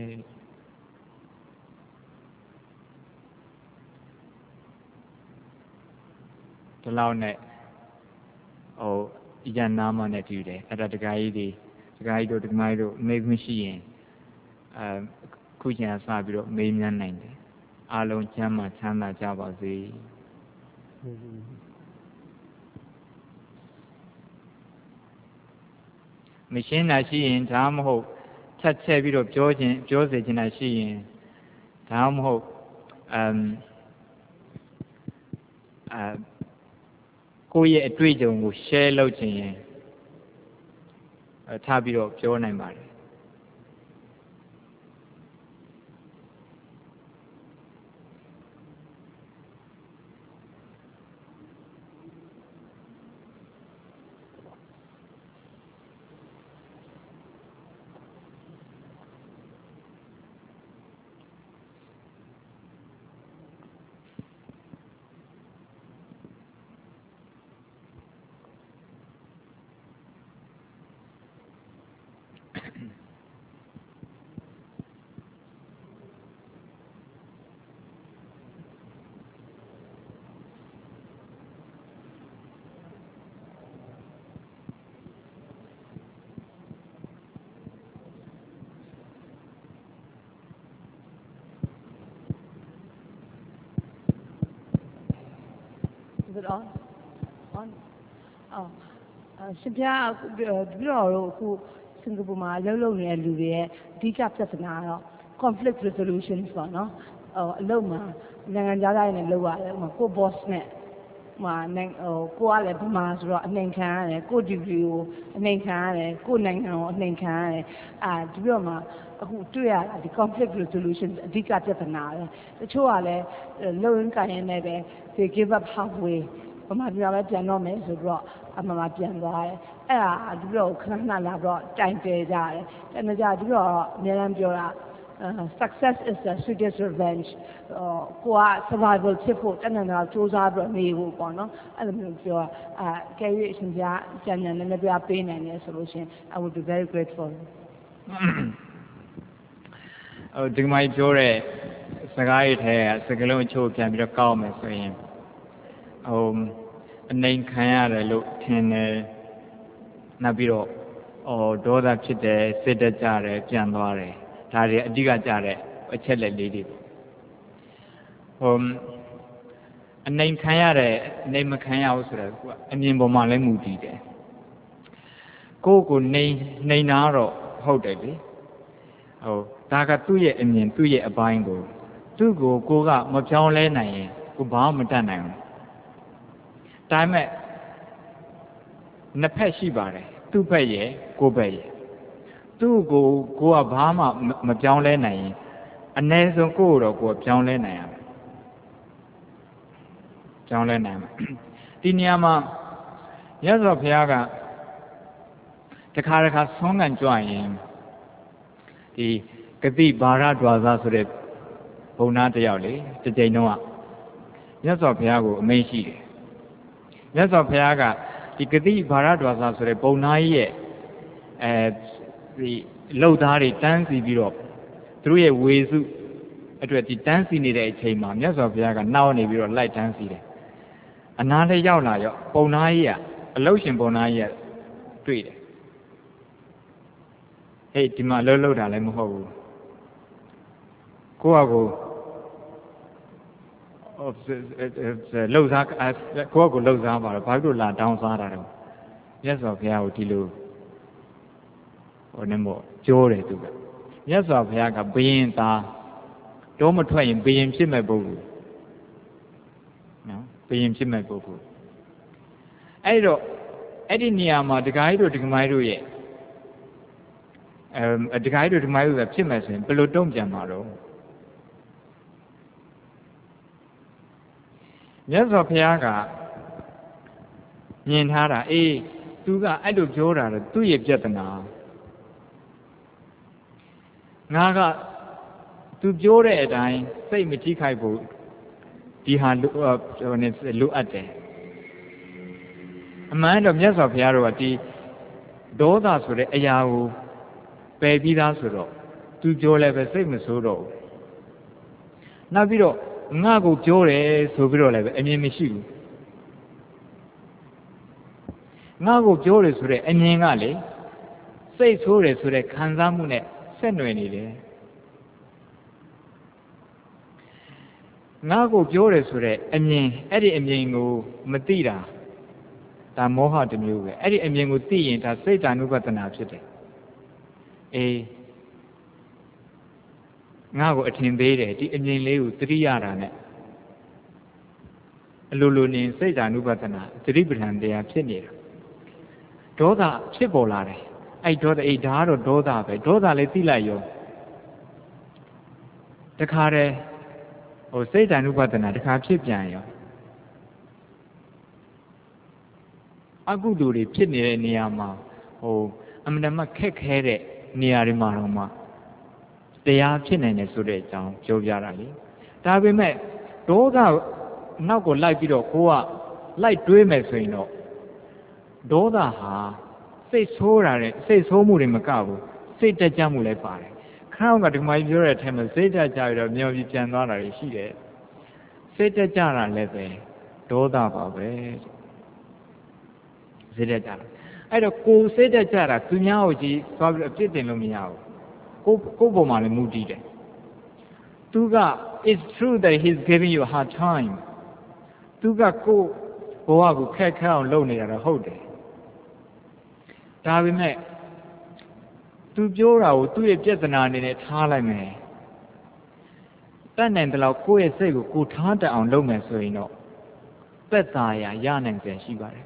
ဒီလောက်နဲ့ဟိုရန်နာမနဲ့တူတယ်အဲ့ဒါတခါကြီးဒီတခါကြီးတို့တခါကြီးတို့မေးခွင့်ရှိရင်အဲခုကျန်စပြီးတော့မေးမြန်းနိုင်တယ်အားလုံးချမ်းသာချမ်းသာကြပါစေမရှင်းတာရှိရင်ဒါမှမဟုတ်ချက်ချက်ပြီးတော့ပြောခြင်းပြောစေချင်တာရှိရင်ဒါမှမဟုတ်အမ်အဲကိုယ့်ရဲ့အတွေ့အကြုံကို share လုပ်ခြင်းရင်ထားပြီးတော့ပြောနိုင်ပါတယ် Is it on? On? Oh. ရှင်ပြပြီးတော့တို့အခုစင်ကာပူမှာလှုပ်လှုပ်နေတဲ့လူတွေရဲ့အဓိကပြဿနာကတော့ conflict resolution ပေါ့နော်ဟိုအလုပ်မှာနိုင်ငံခြားသားတွေနဲ့လုပ်ရတယ်ဥပမာကို boss နဲ့မှာနိုင်ဟိုကိုကလည်းဗမာဆိုတော့အနှိမ်ခံရတယ်ကို degree ကိုအနှိမ်ခံရတယ်ကိုနိုင်ငံကိုအနှိမ်ခံရတယ်အာဒီပြီးတော့မှအခုတွေ့ရတာဒီ conflict resolution အဓိကပြဿနာပဲတချို့ကလည်းလုံရင်းကန်ရင်းနဲ့ပဲ they give up halfway ဗမာပြည်မှာပဲပြန်တော့မယ်ဆိုတော့အမှန်မှပြန်သွားတယ်အဲ့ဒါဒီပြီးတော့ခဏခဏလာတော့တိုင်တယ်ကြတယ်တနေ့ကျဒီပြီးတော့အများအားပြောတာ success is the sweetest revenge ကိုက survival ဖြစ်ဖို့တနေ့တော့စူးစမ်းပြီးနေဖို့ပေါ့နော်အဲ့လိုမျိုးပြောအဲကဲ၍အရှင်ပြကျန်ကျန်လည်းပြပေးနိုင်တယ်ဆိုလို့ရှင် I would be very grateful ဟိုဒီမိုင်းပြောတဲ့စကားရထဲစကလုံးအချို့ပြန်ပြီးတော့ကောက်မယ်ဆိုရင်ဟိုအနေခံရတယ်လို့ထင်တယ်နောက်ပြီးတော့ဟိုဒေါသဖြစ်တယ်စိတ်တက်ကြတယ်ပြန်သွားတယ်ဒါတွေအဓိကကြတဲ့အချက်လက်လေးတွေဟိုအနေခံရတယ်အနေမခံရဘူးဆိုတော့အမြင်ပေါ်မှာလည်းမူတည်တယ်ကိုယ့်ကိုနေနေနာတော့ဟုတ်တယ်လေဟိုဒါကသူ့ရဲ့အမြင်သူ့ရဲ့အပိုင်းကိုသူ့ကိုကိုကမပြောင်းလဲနိုင်ရင်ကိုဘာမှမတတ်နိုင်ဘူးဒါပေမဲ့နှစ်ဖက်ရှိပါတယ်သူ့ဘက်ရဲ့ကိုယ့်ဘက်ရဲ့သူ့ကိုကိုကဘာမှမပြောင်းလဲနိုင်ရင်အ ਨੇ ဆုံးကိုယ့်တော့ကိုယ်ပြောင်းလဲနိုင်ရမယ်ပြောင်းလဲနိုင်မှာဒီနေရာမှာရသော်ဘုရားကတခါတခါဆုံးခံကြွရင်ဒီဂတိဘာရဒွါသဆိုတဲ့ဘုံနာတယောက်လေတစ်ကြိမ်တော့မြတ်စွာဘုရားကိုအမိန့်ရှိတယ်မြတ်စွာဘုရားကဒီဂတိဘာရဒွါသဆိုတဲ့ဘုံနာကြီးရဲ့အဲဒီလှုပ်သားတွေတန်းစီပြီးတော့သူတို့ရဲ့ဝေစုအတွက်ဒီတန်းစီနေတဲ့အချိန်မှာမြတ်စွာဘုရားကနောက်နေပြီးတော့လိုက်တန်းစီတယ်အနာလေးရောက်လာရောပုံနာကြီးကအလုရှင်ပုံနာကြီးကတွေ့တယ်ဟေးဒီမှာလှုပ်လှုပ်တာလည်းမဟုတ်ဘူးကိုယ့်အကိုလှုပ်စားကိုယ့်အကိုလှုပ်စားပါတော့ဘာလို့လာတောင်းစားတာတော့မြတ်စွာဘုရားကိုဒီလိုဟိုနေမို့ကြိုးတယ်သူကမြတ်စွာဘုရားကဘယင်သားတော့မထွက်ရင်ဘယင်ဖြစ်မဲ့ပုဂ္ဂိုလ်နော်ဘယင်ဖြစ်မဲ့ပုဂ္ဂိုလ်အဲ့တော့အဲ့ဒီနေရာမှာဒကာကြီးတို့ဒကာမကြီးတို့ရဲ့အဲဒကာကြီးတို့ဒကာမကြီးတို့ဖြစ်မဲ့ဆိုရင်ဘယ်လိုတုံ့ပြန်မှာတော့မြတ်စွာဘုရားကမြင်ထားတာအေးသူကအဲ့လိုပြောတာတော့သူ့ရဲ့ပြဿနာငါကသူပြောတဲ့အတိုင်းစိတ်မထိခိုက်ဘူးဒီဟာလိုလိုအပ်တယ်အမှန်တော့မြတ်စွာဘုရားတို့ကဒီဒေါသဆိုတဲ့အရာကိုပယ်ပြီးသားဆိုတော့သူပြောလည်းပဲစိတ်မဆိုးတော့ဘူးနောက်ပြီးတော့ငါကိုပြောတယ်ဆိုပြီးတော့လည်းပဲအမြင်မရှိဘူးငါကိုပြောတယ်ဆိုတဲ့အမြင်ကလေစိတ်ဆိုးတယ်ဆိုတဲ့ခံစားမှုနဲ့ဆက်နွယ်နေတယ်ငါကိုပြောတယ်ဆိုတဲ့အမြင်အဲ့ဒီအမြင်ကိုမသိတာဒါမောဟတစ်မျိုးပဲအဲ့ဒီအမြင်ကိုသိရင်ဒါစိတ်ဓာနုပဒနာဖြစ်တယ်အေးငါကိုအထင်သေးတယ်ဒီအမြင်လေးကိုသတိရတာနဲ့အလိုလိုနေစိတ်ဓာနုပဒနာသတိပဋ္ဌာန်တရားဖြစ်နေတာဒေါသဖြစ်ပေါ်လာတယ်အဲ့ဒေါသအေးဒါကတော့ဒေါသပဲဒေါသလေးသိလိုက်ရောတခါတည်းဟိုစိတ်ဓာနုပဒနာတခါဖြစ်ပြန်ရောအကုသိုလ်တွေဖြစ်နေတဲ့နေရာမှာဟိုအမှန်တမ်းခက်ခဲတဲ့နေရာတွေမှာတော့မှတရားဖြစ်နိုင်တယ်ဆိုတဲ့အကြောင်းပြောပြတာလေဒါပေမဲ့ဒေါသနောက်ကိုလိုက်ပြီးတော့ကိုကလိုက်တွေးမယ်ဆိုရင်တော့ဒေါသဟာစိတ်ဆိုးတာတဲ့စိတ်ဆိုးမှုတွေမကဘူးစိတ်တက်ကြမှုလည်းပါတယ်ခရောင်းကဒီမှာပြောတဲ့အထက်မှာစိတ်တက်ကြပြီးတော့မျောပြီးပြန်သွားတာတွေရှိတယ်စိတ်တက်ကြတာလည်းပဲဒေါသပါပဲစိတ်တက်ကြတာအဲ့တော့ကိုယ်စိတ်တက်ကြတာသူများကိုကြည့်သွားပြီးအပြစ်တင်လို့မရဘူးကိုကိုပုံမှန်လည်းမူတည်တယ်သူက it's true that he's giving you a hard time သူကကိုဘဝကိုခက်ခဲအောင်လုပ်နေတာတော့ဟုတ်တယ်ဒါပေမဲ့သူပြောတာကိုသူ့ရဲ့ပြဿနာအနေနဲ့ထားလိုက်မယ်တတ်နိုင်တယ်လို့ကိုယ့်ရဲ့စိတ်ကိုကိုထားတတ်အောင်လုပ်မယ်ဆိုရင်တော့သက်သာရာရနိုင်ကြရှိပါတယ်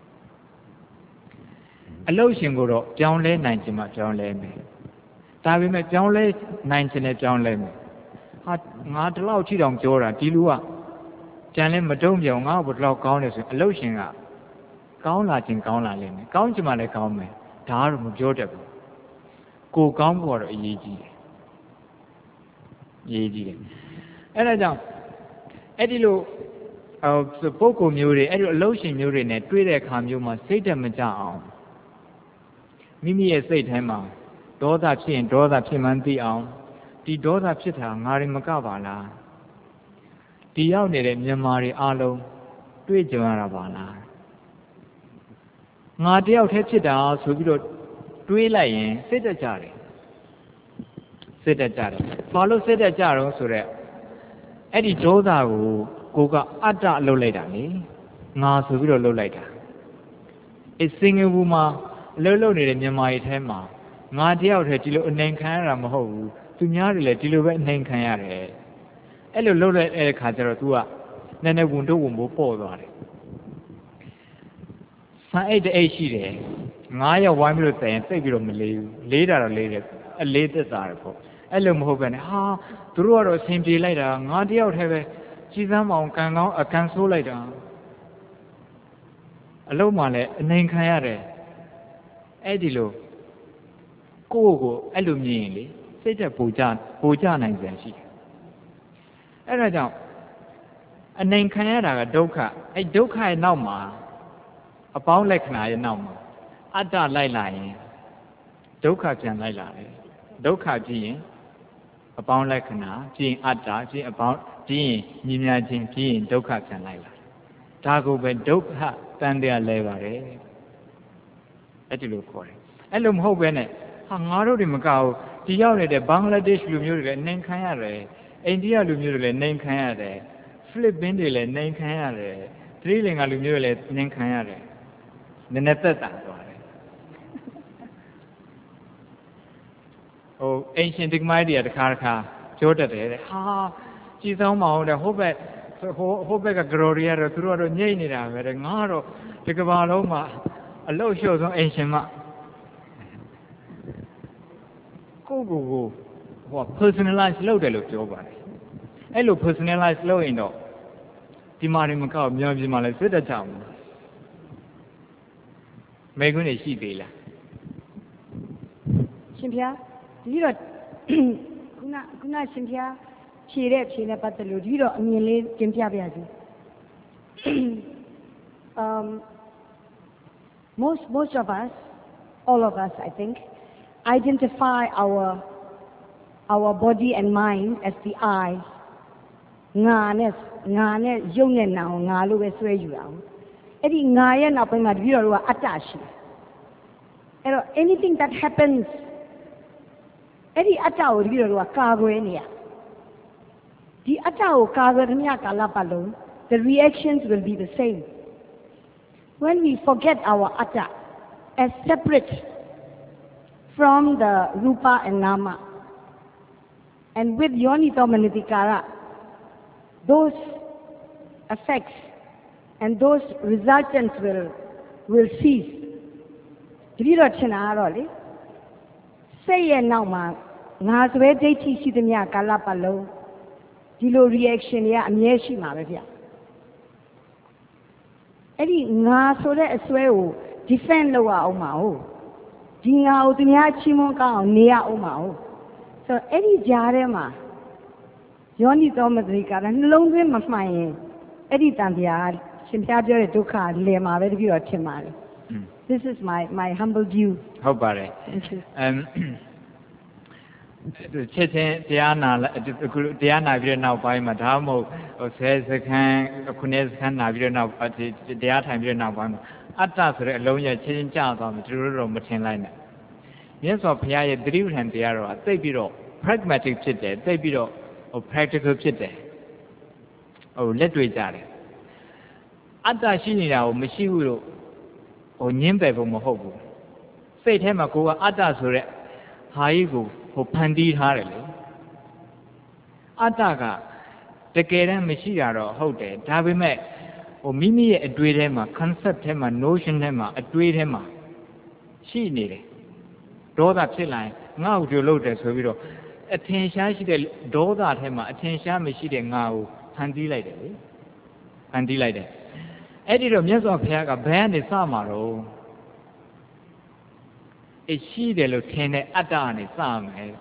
အလုရှင်ကိုတော့ပြောင်းလဲနိုင်ခြင်းမှပြောင်းလဲမယ်ဒါပေမဲ့ပြောင်းလဲနိုင်ခြင်းနဲ့ပြောင်းလဲမယ်ဟာငါဒီလောက်ထိတောင်ပြောတာဒီလူကကြံလဲမတုံ့ပြောင်ငါ့ဘုလောက်ကောင်းတယ်ဆိုရင်အလုရှင်ကကောင်းလာခြင်းကောင်းလာလိမ့်မယ်ကောင်းခြင်းမှလည်းကောင်းမယ်ဒါကတော့မပြောတတ်ဘူးကိုကောင်းဖို့ကတော့အရေးကြီးတယ်အရေးကြီးတယ်အဲ့ဒါကြောင့်အဲ့ဒီလိုပုဂ္ဂိုလ်မျိုးတွေအဲ့ဒီအလုရှင်မျိုးတွေနဲ့တွေ့တဲ့အခါမျိုးမှာစိတ်တက်မကြအောင်မိမိရဲ့စိတ်ထဲမှာဒေါသဖြစ်ရင်ဒေါသဖြစ်မှန်းသိအောင်ဒီဒေါသဖြစ်တာငါတွေမကပါလားဒီရောက်နေတဲ့မြန်မာတွေအားလုံးတွေ့ကြရတာပါလားငါတယောက်တည်းဖြစ်တာဆိုပြီးတော့တွေးလိုက်ရင်စိတ်တက်ကြတယ်စိတ်တက်ကြတယ်ဘာလို့စိတ်တက်ကြတော့ဆိုတော့အဲ့ဒီဒေါသကိုကိုကအတ္တလှုပ်လိုက်တာလေငါဆိုပြီးတော့လှုပ်လိုက်တာအစင်ငယ်ဘူးမှာလှုပ်လှုပ်နေတဲ့မြန်မာတွေထဲမှာငါတယောက်တည်းဒီလိုအနိုင်ခံရတာမဟုတ်ဘူးသူများတွေလည်းဒီလိုပဲအနိုင်ခံရတယ်အဲ့လိုလှုပ်လိုက်တဲ့အခါကျတော့ तू ကနည်းနည်းဝန်တော့ဝန်ဖို့ပေါ့သွားတယ်ဆန်အိတ်တအိတ်ရှိတယ်ငါးရက်ဝိုင်းပြီးတော့တိုင်သိပ်ပြီးတော့မလေးဘူးလေးတာတော့လေးတယ်အလေးသက်သာတယ်ပေါ့အဲ့လိုမဟုတ်ပဲနဲ့ဟာသူတို့ကတော့အဆင်ပြေလိုက်တာငါတယောက်တည်းပဲကြီးစမ်းမအောင်ကန်ကောင်းအကန်ဆိုးလိုက်တာအလုံးမှလည်းအနိုင်ခံရတယ်အဲ့ဒီလိုကိုယ့်ကိုအဲ့လိုမြင်ရင်လေစိတ်သက်ပူကြပူကြနိုင်ပြန်ရှိတယ်အဲ့ဒါကြောင့်အနိုင်ခံရတာကဒုက္ခအဲ့ဒုက္ခရဲ့နောက်မှာအပေါင်းလက္ခဏာရဲ့နောက်မှာအတ္တလိုက်လာရင်ဒုက္ခပြန်လိုက်လာတယ်ဒုက္ခကြည့်ရင်အပေါင်းလက္ခဏာကြည့်ရင်အတ္တကြည့်အပေါင်းကြည့်ရင်မြင်များခြင်းကြည့်ရင်ဒုက္ခပြန်လိုက်လာဒါကိုပဲဒုက္ခတန်တရားလဲပါတယ်အဲ့ဒီလိုခေါ်တယ်အဲ့လိုမဟုတ်ပဲနဲ့ဟာငါတို့တွေမကဘူးဒီရောက်နေတဲ့ဘင်္ဂလားဒေ့ရှ်လူမျိုးတွေလည်းနှိမ်ခံရတယ်အိန္ဒိယလူမျိုးတွေလည်းနှိမ်ခံရတယ်ဖိလစ်ပင်းတွေလည်းနှိမ်ခံရတယ်သီရိလင်္ကာလူမျိုးတွေလည်းနှိမ်ခံရတယ်နည်းနည်းသက်သာသွားတယ်ဟိုအင်ရှင်ဒီကမိုင်းတွေကတခါတခါပြောတတ်တယ်တဲ့ဟာကြည်ဆောင်မအောင်တဲ့ဟိုဘက်ဟိုဟိုဘက်ကဂရိုရီယာတော့သူတို့ကတော့ညိတ်နေတာပဲတဲ့ငါတော့ဒီကဘာလုံးမှာအလုတ်လျှော့ဆုံးအင်ရှင်မကိုကိုကိုဟို personalize လုပ်တယ်လို့ပြောပါတယ်အဲ့လို personalize လုပ်ရင်တော့ဒီမှာတွေမကောက်မြောင်ပြင်မှာလည်းစစ်တချောင်းမေကွန်းနေရှိသေးလားရှင်ဗျာဒီတော့ခုနခုနရှင်ဗျာဖြေတဲ့ဖြေနဲ့ပတ်သက်လို့ဒီတော့အမြင်လေးတင်ပြပါရစေ um most most of us all of us I think identify our our body and mind as the I ငါနဲ့ငါနဲ့ရုပ်နဲ့နာမ်ငါလို့ပဲဆွဲယူအောင်အဲ့ဒီငါရဲ့နောက်ပိုင်းမှာတပည့်တော်တို့ကအတ္တရှိအဲ့တော့ anything that happens အဲ့ဒီအတ္တကိုတပည့်တော်တို့ကကာကွယ်နေရဒီအတ္တကိုကာကွယ်သမျှကာလပတ်လုံး the reactions will be the same when we forget our atta as separate from the rupa and nama and with yonito manasikara those effects and those resultants will will cease တပည့်တော်ထင်တာကတော့လေစိတ်ရဲ့နောက်မှာငါဆွဲဒိဋ္ဌိရှိသမျှကာလပတ်လုံးဒီလို reaction တွေကအမြဲရှိမှာပဲဗျအဲ့ဒီငါဆိုတဲ့အစွဲကို defend လုပ်ရအောင်ပါဟုတ်ဒီငါကိုသူများချီးမွမ်းကောင်းအောင်နေရအောင်ပါဟုတ်ဆိုတော့အဲ့ဒီကြားထဲမှာယောနိသောမတ္တိကာရနှလုံးသွင်းမမှန်ရင်အဲ့ဒီတန်တရားရှင်ပြပြောတဲ့ဒုက္ခလည်မှာပဲတပြီးတော့ထင်ပါတယ် This is my my humble view ဟုတ်ပါတယ်အမ်ချက်ချင်းတရားနာအခုတရားနာပြီးတဲ့နောက်ပိုင်းမှာဒါမှမဟုတ်ဟိုဆယ်စခန်းခုနှစ်စခန်းနာပြီးတဲ့နောက်တရားထိုင်ပြီးတဲ့နောက်ပိုင်းမှာအတ္တဆိုတဲ့အလုံးရဲ့ချင်းချင်းကြာသွားမှတို့တော့မထင်လိုက်နဲ့မြတ်စွာဘုရားရဲ့သတိပဋ္ဌာန်တရားတော်ကသိပြီးတော့ pragmatic ဖြစ်တယ်သိပြီးတော့ဟို practical ဖြစ်တယ်ဟိုလက်တွေ့ကြတယ်အတ္တရှိနေတာကိုမရှိဘူးလို့ဟိုညင်းပယ်ဖို့မဟုတ်ဘူးစိတ်ထဲမှာကိုကအတ္တဆိုတဲ့ဟာကြီးကိုဟိုဖန်တီးထားတယ်လေအတ္တကတကယ်တမ်းမရှိတာတော့ဟုတ်တယ်ဒါပေမဲ့ဟိုမိမိရဲ့အတွေ့ထဲမှာ concept ထဲမှာ notion ထဲမှာအတွေ့ထဲမှာရှိနေတယ်ဒေါသဖြစ်လာရင်ငါ့ကိုကြိုလို့တယ်ဆိုပြီးတော့အထင်ရှားရှိတဲ့ဒေါသထဲမှာအထင်ရှားမရှိတဲ့ငါကိုဖန်တီးလိုက်တယ်လေဖန်တီးလိုက်တယ်အဲ့ဒီတော့မြတ်စွာဘုရားကဘယ်ကနေစမှာတော့အရှိတယ်လို့ထင်တဲ့အတ္တကနေစမယ်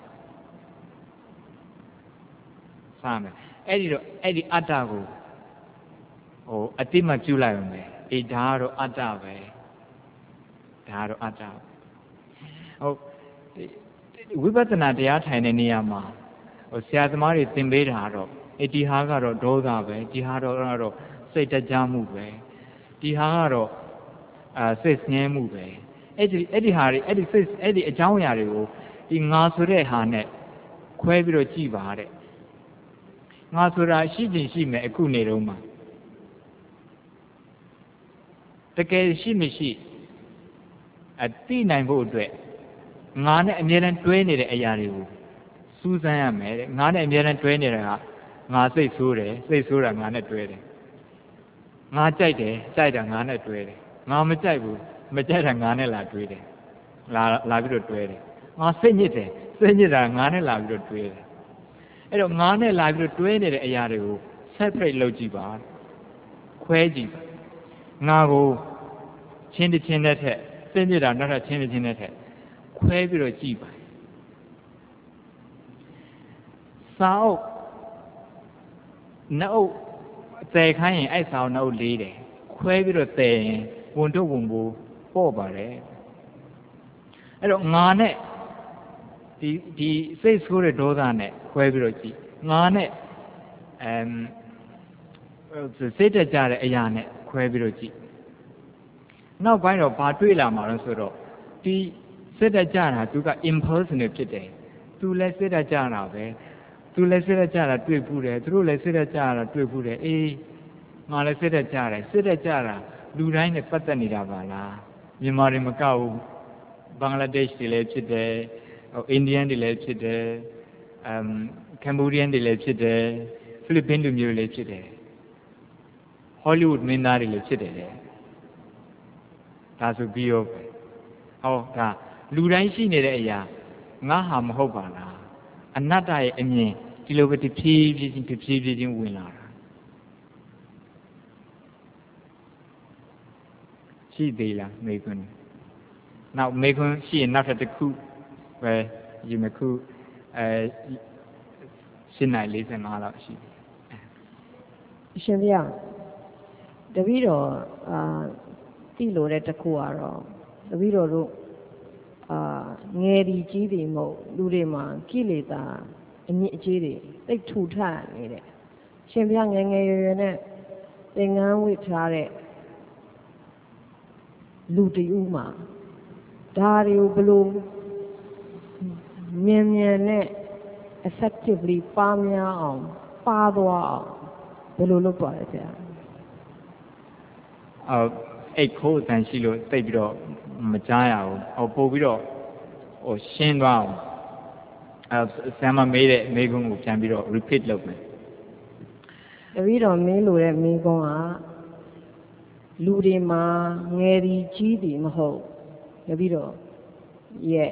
စမယ်အဲ့ဒီတော့အဲ့ဒီအတ္တကိုဟိုအတိမပြုလိုက်အောင်မယ်အေးဒါကတော့အတ္တပဲဒါကတော့အတ္တဟုတ်ဝိပဿနာတရားထိုင်တဲ့နေရာမှာဟိုဆရာသမားတွေသင်ပေးတာတော့အေးဒီဟာကတော့ဒေါသပဲဒီဟာတော့တော့စိတ်တကြမှုပဲဒီဟာကတော့အာစိတ်ဆင်းရဲမှုပဲအဲ့ဒီအဲ့ဒီဟာတွေအဲ့ဒီစိတ်အဲ့ဒီအကြောင်းအရာတွေကိုဒီငါဆိုတဲ့ဟာနဲ့ခွဲပြီးတော့ကြည့်ပါတဲ့ငါဆိုတာရှိခြင်းရှိမယ်အခုနေတော့မှတကယ်ရှိမရှိအသိနိုင်ဖို့အတွက်ငါနဲ့အမြဲတမ်းတွဲနေတဲ့အရာတွေကိုစူးစမ်းရမယ်တဲ့ငါနဲ့အမြဲတမ်းတွဲနေတာကငါစိတ်ဆိုးတယ်စိတ်ဆိုးတာငါနဲ့တွဲတယ်ငါကြိုက်တယ်ကြိုက်တာငါနဲ့တွဲတယ်ငါမကြိုက်ဘူးမကြိုက်တာငါနဲ့လာတွဲတယ်လာလာပြီးတော့တွဲတယ်ငါစိတ်ညစ်တယ်စိတ်ညစ်တာငါနဲ့လာပြီးတော့တွဲတယ်အဲ့တော့ငါနဲ့လာပြီးတော့တွဲနေတဲ့အရာတွေကို separate လုပ်ကြည့်ပါခွဲကြည့်ပါငါကိုချင်းတစ်ချင်းနဲ့ထက်စိတ်ညစ်တာနောက်ထပ်ချင်းတစ်ချင်းနဲ့ထက်ခွဲပြီးတော့ကြည့်ပါစာအုပ်နှုတ်သယ်ခိုင်းရင်အဲ့စာအုပ်နှုတ်လေးတယ်ခွဲပြီးတော့သယ်ရင်ဝန်ထုတ်ဝန်ပိုးပေါ့ပါတယ်အဲ့တော့ငါနဲ့ဒီဒီစိတ်ဆိုးတဲ့ဒေါသနဲ့ခွဲပြီးတော့ကြည့်ငါနဲ့အမ်စိတ်တကြတဲ့အရာနဲ့ခွဲပြီးတော့ကြည့်နောက်ပိုင်းတော့ဘာတွေ့လာမှာလဲဆိုတော့ဒီစစ်တက်ကြတာသူက impulse နဲ့ဖြစ်တယ်သူလည်းစစ်တက်ကြတာပဲသူလည်းစစ်တက်ကြတာတွေ့ဘူးတယ်သူတို့လည်းစစ်တက်ကြတာတွေ့ဘူးတယ်အေးငါလည်းစစ်တက်ကြတယ်စစ်တက်ကြတာလူတိုင်းနဲ့ပတ်သက်နေတာပါလားမြန်မာတွေမကောက်ဘူးဘင်္ဂလားဒေ့ရှ်တွေလည်းဖြစ်တယ်အိန္ဒိယတွေလည်းဖြစ်တယ်အမ်ကမ်ဘောဒီးယန်တွေလည်းဖြစ်တယ်ဖိလစ်ပင်းလူမျိုးတွေလည်းဖြစ်တယ်ဟောလိဝုဒ်မင်းသားတွေလည်းဖြစ်တယ်ဒါဆိုပြီးရောဟောဒါလူတိုင်းရှိနေတဲ့အရာငါဟာမဟုတ်ပါလားအနတ္တရဲ့အမြင်ဒီလိုပဲတဖြည်းဖြည်းချင်းတဖြည်းဖြည်းချင်းဝင်လာတာရှိသေးလားမေခွန်းနောက်မေခွန်းရှိရင်နောက်တစ်ခုပဲယူမခုအဲရှင်းနိုင်လေးဆယ်ငါးလောက်ရှိတယ်ရှင်ဗျာတပည့်တော်အာတိလို့တဲ့တစ်ခုကတော့တပည့်တော်တို့အာငယ်ဒီကြီးတွေမဟုတ်လူတွေမှာကိလေသာအညစ်အကြေးတွေတိတ်ထူထနေတဲ့ရှင်ဗျာငယ်ငယ်ရွယ်ရွယ်နဲ့သင်္ကန်းဝတ်ထားတဲ့လူတဦးမှာဒါတွေကိုဘလို့မြန်မြန်နဲ့ effectively ပါများအောင်ပါသွားအောင်ဘယ်လိုလုပ်ပါလဲဆရာအော်အဲ့ခိုးအတန်ရှိလို့တိတ်ပြီးတော့မကြားရဘူးဟိုပို့ပြီးတော့ဟိုရှင်းသွားအောင်အဲဆမ်မမေးတဲ့မေးခွန်းကိုပြန်ပြီးတော့ repeat လုပ်မယ်တပည့်တော်မေးလို့တဲ့မေးခွန်းကလူတွေမှာငယ်ဒီကြီးဒီမဟုတ်တပည့်တော်ရဲ့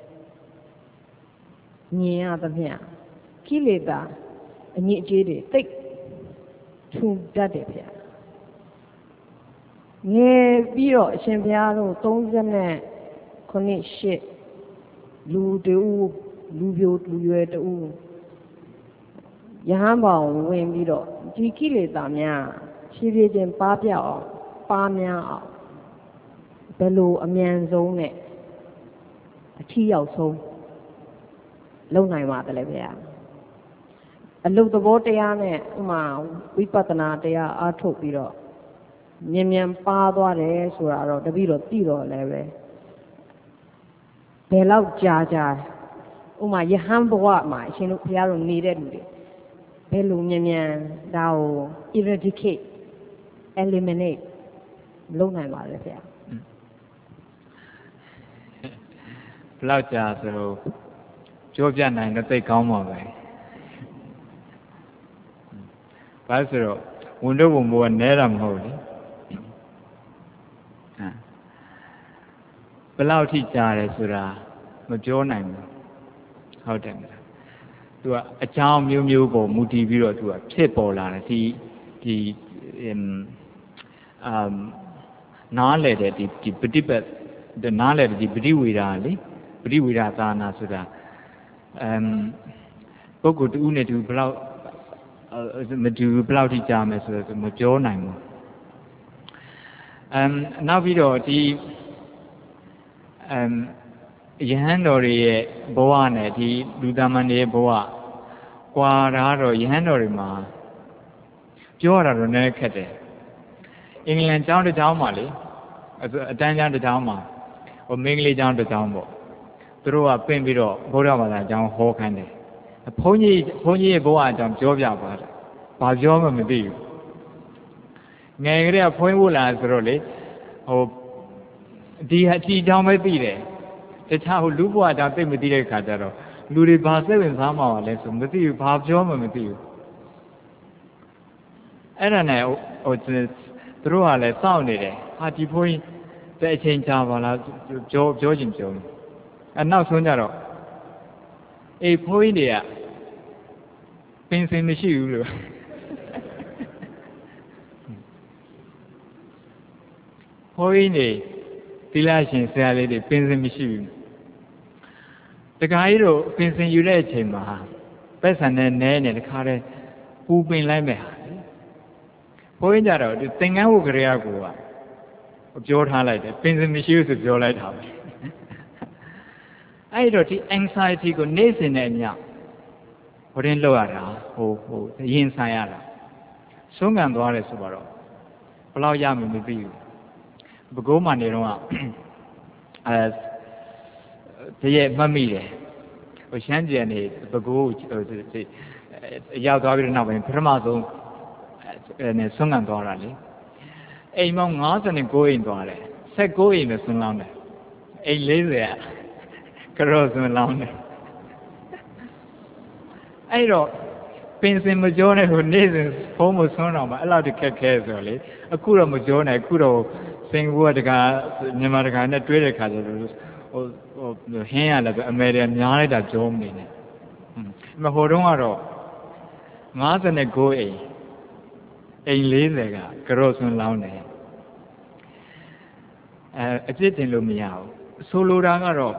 မြင်ရသမျှကိလေသာအညစ်အကြေးတွေတိတ်ထူတတ်တယ်ဗျာငယ်ပြီးတော့အရှင်ဘုရားတို့သုံးခုနှစ်ရှစ်လူတူလူပြိုလူရွယ်တူယဟန်ပေါင်ဝင်ပြီးတော့ဒီကိလေသာများဖြည်းဖြည်းချင်းပါပြောက်အောင်ပါများအောင်ဘယ်လိုအမြန်ဆုံးနဲ့အထီးရောက်ဆုံးလုံနိုင်ပါတယ်လေဗျာအလုသဘောတရားနဲ့ဥမာဝိပဿနာတရားအားထုတ်ပြီးတော့မြင်မြန်ပါသွားတယ်ဆိုတာတော့တပည့်တော်သိတော့လည်းပဲဘယ်လောက်ကြာကြာဥမာယဟန်ဘဝမှာအရှင်တို့ဘုရားတို့နေတဲ့လူတွေဘယ်လိုမြင်မြန်ဒါကို eradicate eliminate လုပ်နိုင်ပါလဲဗျာဘယ်လောက်ကြာဆိုတော့ပြောပြနိုင်တော့သိကောင်းပါပဲဘာဆိုတော့ဝန်တော့ဝန်ဘောကနဲတာမဟုတ်လေဘယ်လောက်ထိကြာတယ်ဆိုတာမပြောနိုင်ဘူးဟုတ်တယ်မလားသူကအကြောင်းမျိုးမျိုးပေါ်မူတည်ပြီးတော့သူကဖြစ်ပေါ်လာတယ်ဒီဒီအမ်အမ်နားလေတဲ့ဒီဒီပฏิပတ်ဒီနားလေဒီပฏิဝေဒာလေပฏิဝေဒာသာနာဆိုတာအမ်ပုဂ္ဂိုလ်တူနဲ့တူဘယ်လောက်မတူဘယ်လောက်ထိကြာမယ်ဆိုတော့မပြောနိုင်ဘူးအမ်နောက်ပြီးတော့ဒီအမ်ယဟန်တော်တွေရဲ့ဘဝနဲ့ဒီလူသားမန်တွေရဲ့ဘဝကွာတာတော့ယဟန်တော်တွေမှာပြောရတာတော့နည်းနည်းခက်တယ်အင်္ဂလန်ကျောင်းတစ်ကျောင်းမှာလေအတန်းကျောင်းတစ်ကျောင်းမှာဟိုမင်္ဂလိကျောင်းတစ်ကျောင်းပေါ့သူတို့ကပင့်ပြီးတော့ဘုရားဘာသာကျောင်းဟောခိုင်းတယ်ဘုန်းကြီးဘုန်းကြီးရဲ့ဘဝအကြောင်းပြောပြပါတယ်ဘာပြောမှမသိဘူးငယ်ကလေးကဘုန်းကြီးဝလာဆိုတော့လေဟိုဒီအတီကျောင်းပဲသိတယ်တခြားဟိုလူဘဝအကြောင်းသိမသိတဲ့ခါကျတော့လူတွေဘာစိတ်ဝင်စားမှာလဲဆိုမသိဘူးဘာပြောမှမသိဘူးအဲ့ဒါနဲ့ဟိုသူတို့ကလည်းစောင့်နေတယ်ဟာဒီဘုန်းကြီးတဲ့အချိန်ကြာပါလားပြောပြောချင်ပြောအဲ့နောက်ဆုံးကြတော့အေးဘုန်းကြီးတွေကပင်စင်မရှိဘူးလို့ဘုန်းကြီးတွေသီလရှင်ဆရာလေးတွေပင်စင်မရှိဘူးတခါကြီးတို့ပင်စင်ယူတဲ့အချိန်မှာပတ်စံနဲ့နဲနေတခါတည်းပူပင်လိုက်မယ်ဟာဘုန်းကြီးကြတော့ဒီသင်္ကန်းဝုတ်ကလေးကိုကပြောထားလိုက်တယ်ပင်စင်မရှိဘူးဆိုပြောလိုက်တာပဲအဲ့တော့ဒီ anxiety ကိုနေ့စဉ်နဲ့ညဟိုတင်းလောက်ရတာဟိုဟိုရင်ဆိုင်ရတာဆုံးခံသွားတယ်ဆိုတော့ဘလောက်ရမယ်မသိဘူးဘကိုးမှနေတော့အဲတည့်ရဲ့မှတ်မိတယ်ဟိုရှမ်းပြည်နေဘကိုးရောက်သွားပြီးတော့နောက်ပိုင်းပထမဆုံးအဲဆွမ်းခံသွားတာလေအိမ်ပေါင်း၅၉အိမ်သွားတယ်၁၉အိမ်ပဲဆွမ်းလောင်းတယ်အိမ်၄၀ကရောဆွမ်းလောင်းတယ်အဲ့တော့ပင်စင်မကြောနဲ့ဟိုနေ့စဉ်ဖုံးမဆွမ်းတော့မှအဲ့လောက်တခက်ခဲဆိုတော့လေအခုတော့မကြောနဲ့အခုတော့စင်ကာပူကတကမြန်မာတကနဲ့တွဲတဲ့ခါကျတော့ဟိုဟိုဟင်းရလည်းပဲအမေရိကန်များလိုက်တာကြောမနေနဲ့မဟိုတုန်းကတော့၅၉အိမ်အိမ်၄၀ကကရောဆွမ်းလောင်းတယ်အဲအပြစ်တင်လို့မရဘူးဆိုလိုတာကတော့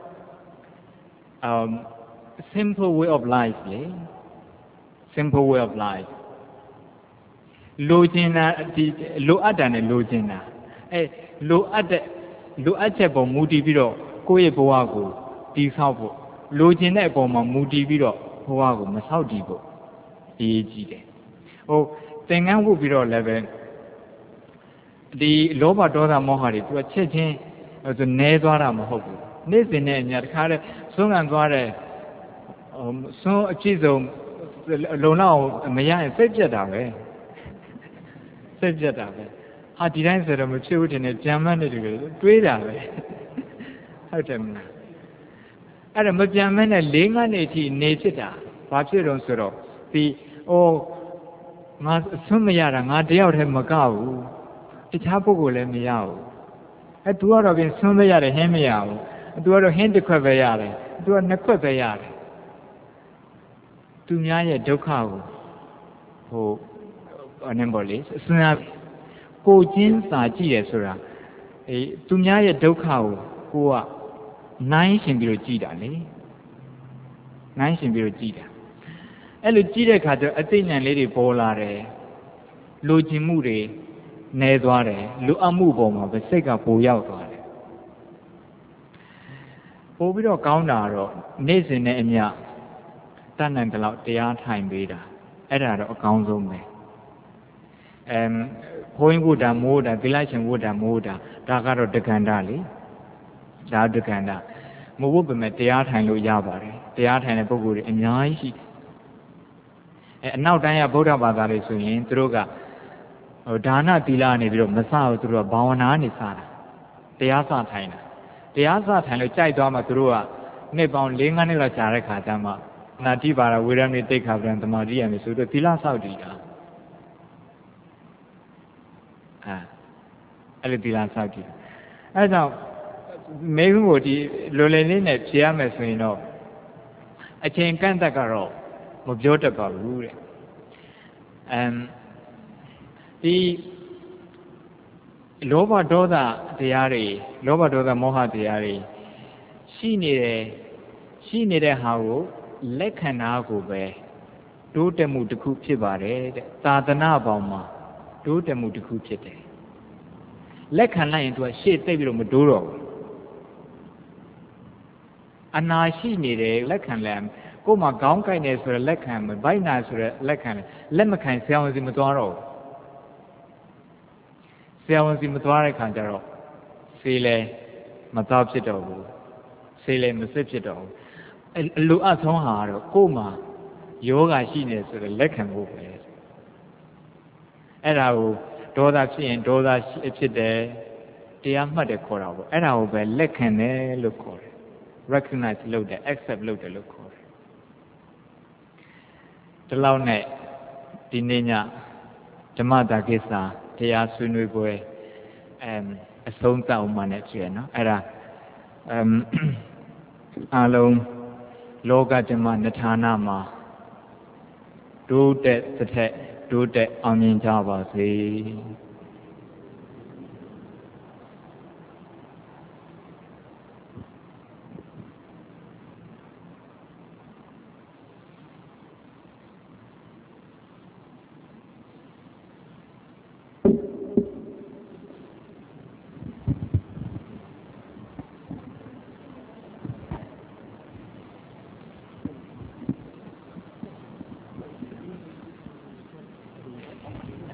um simple way of life လေ simple way of life လိုချင်တာဒီလိုအပ်တာနဲ့လိုချင်တာအဲလိုအပ်တဲ့လိုအပ်ချက်ပေါ်မူတည်ပြီးတော့ကိုယ့်ရဲ့ဘဝကိုတည်ဆောက်ဖို့လိုချင်တဲ့အပေါ်မှာမူတည်ပြီးတော့ဘဝကိုမဆောက်တည်ဖို့အရေးကြီးတယ်ဟိုသင်္ကန်းဝုတ်ပြီးတော့လည်းပဲဒီလောဘဒေါသမောဟတွေသူကချက်ချင်းသူနဲသွားတာမဟုတ်ဘူးနေ့စဉ်နဲ့အများတခါတည်းဆုံးခံသွားတဲ့ဆုံးအကြည့်ဆုံးလုံလောက်မရရင်စိတ်ပြတ်တာပဲစိတ်ပြတ်တာပဲဟာဒီတိုင်းဆိုတော့မဖြစ်ဘူးတင်နေကြံမနဲ့တူတယ်တွေးတာပဲဟုတ်တယ်မလားအဲ့ဒါမကြံမနဲ့၄ငါးနှစ်အထိနေဖြစ်တာဘာဖြစ်တော့ဆိုတော့ဒီအိုးငါဆွမရတာငါတယောက်တည်းမကဘူးတခြားပုဂ္ဂိုလ်လည်းမရဘူးအဲသူကတော့ပြင်ဆွမရတယ်ဟင်းမရဘူးသူကတော့ဟင်းတစ်ခွက်ပဲရတယ်သူကနှစ်ခွက်ပဲရတယ်သူများရဲ့ဒုက္ခကိုဟိုအနေပေါ်လေစဉ်းစားကိုချင်းစာကြည့်ရဆိုတာအေးသူများရဲ့ဒုက္ခကိုကိုကနိုင်ရှင်ပြီးတော့ကြည်တာလေနိုင်ရှင်ပြီးတော့ကြည်တာအဲ့လိုကြည်တဲ့ခါကျတော့အသိဉာဏ်လေးတွေပေါ်လာတယ်လိုချင်မှုတွေနေသွားတယ်လိုအပ်မှုပေါ်မှာပဲစိတ်ကပိုရောက်သွားတယ်ပို့ပြီးတော့ကောင်းတာတော့နေ့စဉ်နဲ့အမျှတတ်နိုင်တဲ့လောက်တရားထိုင်ပေးတာအဲ့ဒါတော့အကောင်းဆုံးပဲအမ်ဘုန်းကြီးဝုဒ္ဓမိုးတာသီလရှင်ဝုဒ္ဓမိုးတာဒါကတော့တက္ကန္တလေဒါတက္ကန္တမဟုတ်ဘူးပဲမဲ့တရားထိုင်လို့ရပါတယ်တရားထိုင်တဲ့ပုဂ္ဂိုလ်တွေအများကြီးရှိအဲအနောက်တိုင်းကဗုဒ္ဓဘာသာတွေဆိုရင်သူတို့ကဟိုဒါနသီလနေပြီးတော့မစဘူးသူတို့ကဘာဝနာနေစတာတရားစထိုင်တာတရားစထိုင်လို့ကြိုက်သွားမှသူတို့ကနှစ်ပေါင်း၄၅နှစ်လောက်ကြာတဲ့ခါကျမှနာတိပါရဝေရမေတိတ်ခါပြန်သမာဓိရမယ်ဆိုတော့သီလဆောက်တည်တာအဲအဲ့လိုသီလဆောက်တည်အဲကြောင့်မေခုကိုဒီလွယ်လည်လေးနဲ့ဖြေရမယ်ဆိုရင်တော့အချိန်ကန့်သက်ကတော့မပြောတတ်ပါဘူးတဲ့အမ်ဒီလောဘဒေါသတရားတွေလောဘဒေါသမောဟတရားတွေရှိနေတယ်ရှိနေတဲ့ဟာကိုလက်ခံတာကိုပဲတိုးတက်မှုတစ်ခုဖြစ်ပါတယ်တဲ့သာသနာပေါင်းမှာတိုးတက်မှုတစ်ခုဖြစ်တယ်လက်ခံလိုက်ရင်သူကရှေ့သိပ်ပြီးတော့မတိုးတော့ဘူးအနာရှိနေတယ်လက်ခံလဲကိုယ်မှာခေါင်းကိုက်နေဆိုရယ်လက်ခံမယ်ဗိုက်နာဆိုရယ်လက်ခံတယ်လက်မခံဆရာဝန်စီမသွားတော့ဘူးဆရာဝန်စီမသွားတဲ့ခါကျတော့ဆေးလဲမသောဖြစ်တော့ဘူးဆေးလဲမစစ်ဖြစ်တော့ဘူးအလိုအပ်ဆုံးဟာတော့ကိုယ်မှာယောဂရှိနေဆိုတော့လက်ခံဖို့ပဲအဲ့ဒါကိုဒေါသဖြစ်ရင်ဒေါသဖြစ်တယ်တရားမှတ်တယ်ခေါ်တာပေါ့အဲ့ဒါကိုပဲလက်ခံတယ်လို့ခေါ်တယ် recognize လုပ်တယ် accept လုပ်တယ်လို့ခေါ်တယ်ဒီလောက်နဲ့ဒီနေ့ညဓမ္မတာကိစ္စတရားဆွေးနွေးပွဲအမ်အဆုံးသတ်အောင်မှနဲ့ကြည့်ရနော်အဲ့ဒါအမ်အားလုံးလောကဓမ္မနဌာနမှာတိုးတက်တစ်ထက်တိုးတက်အောင်မြင်ကြပါစေ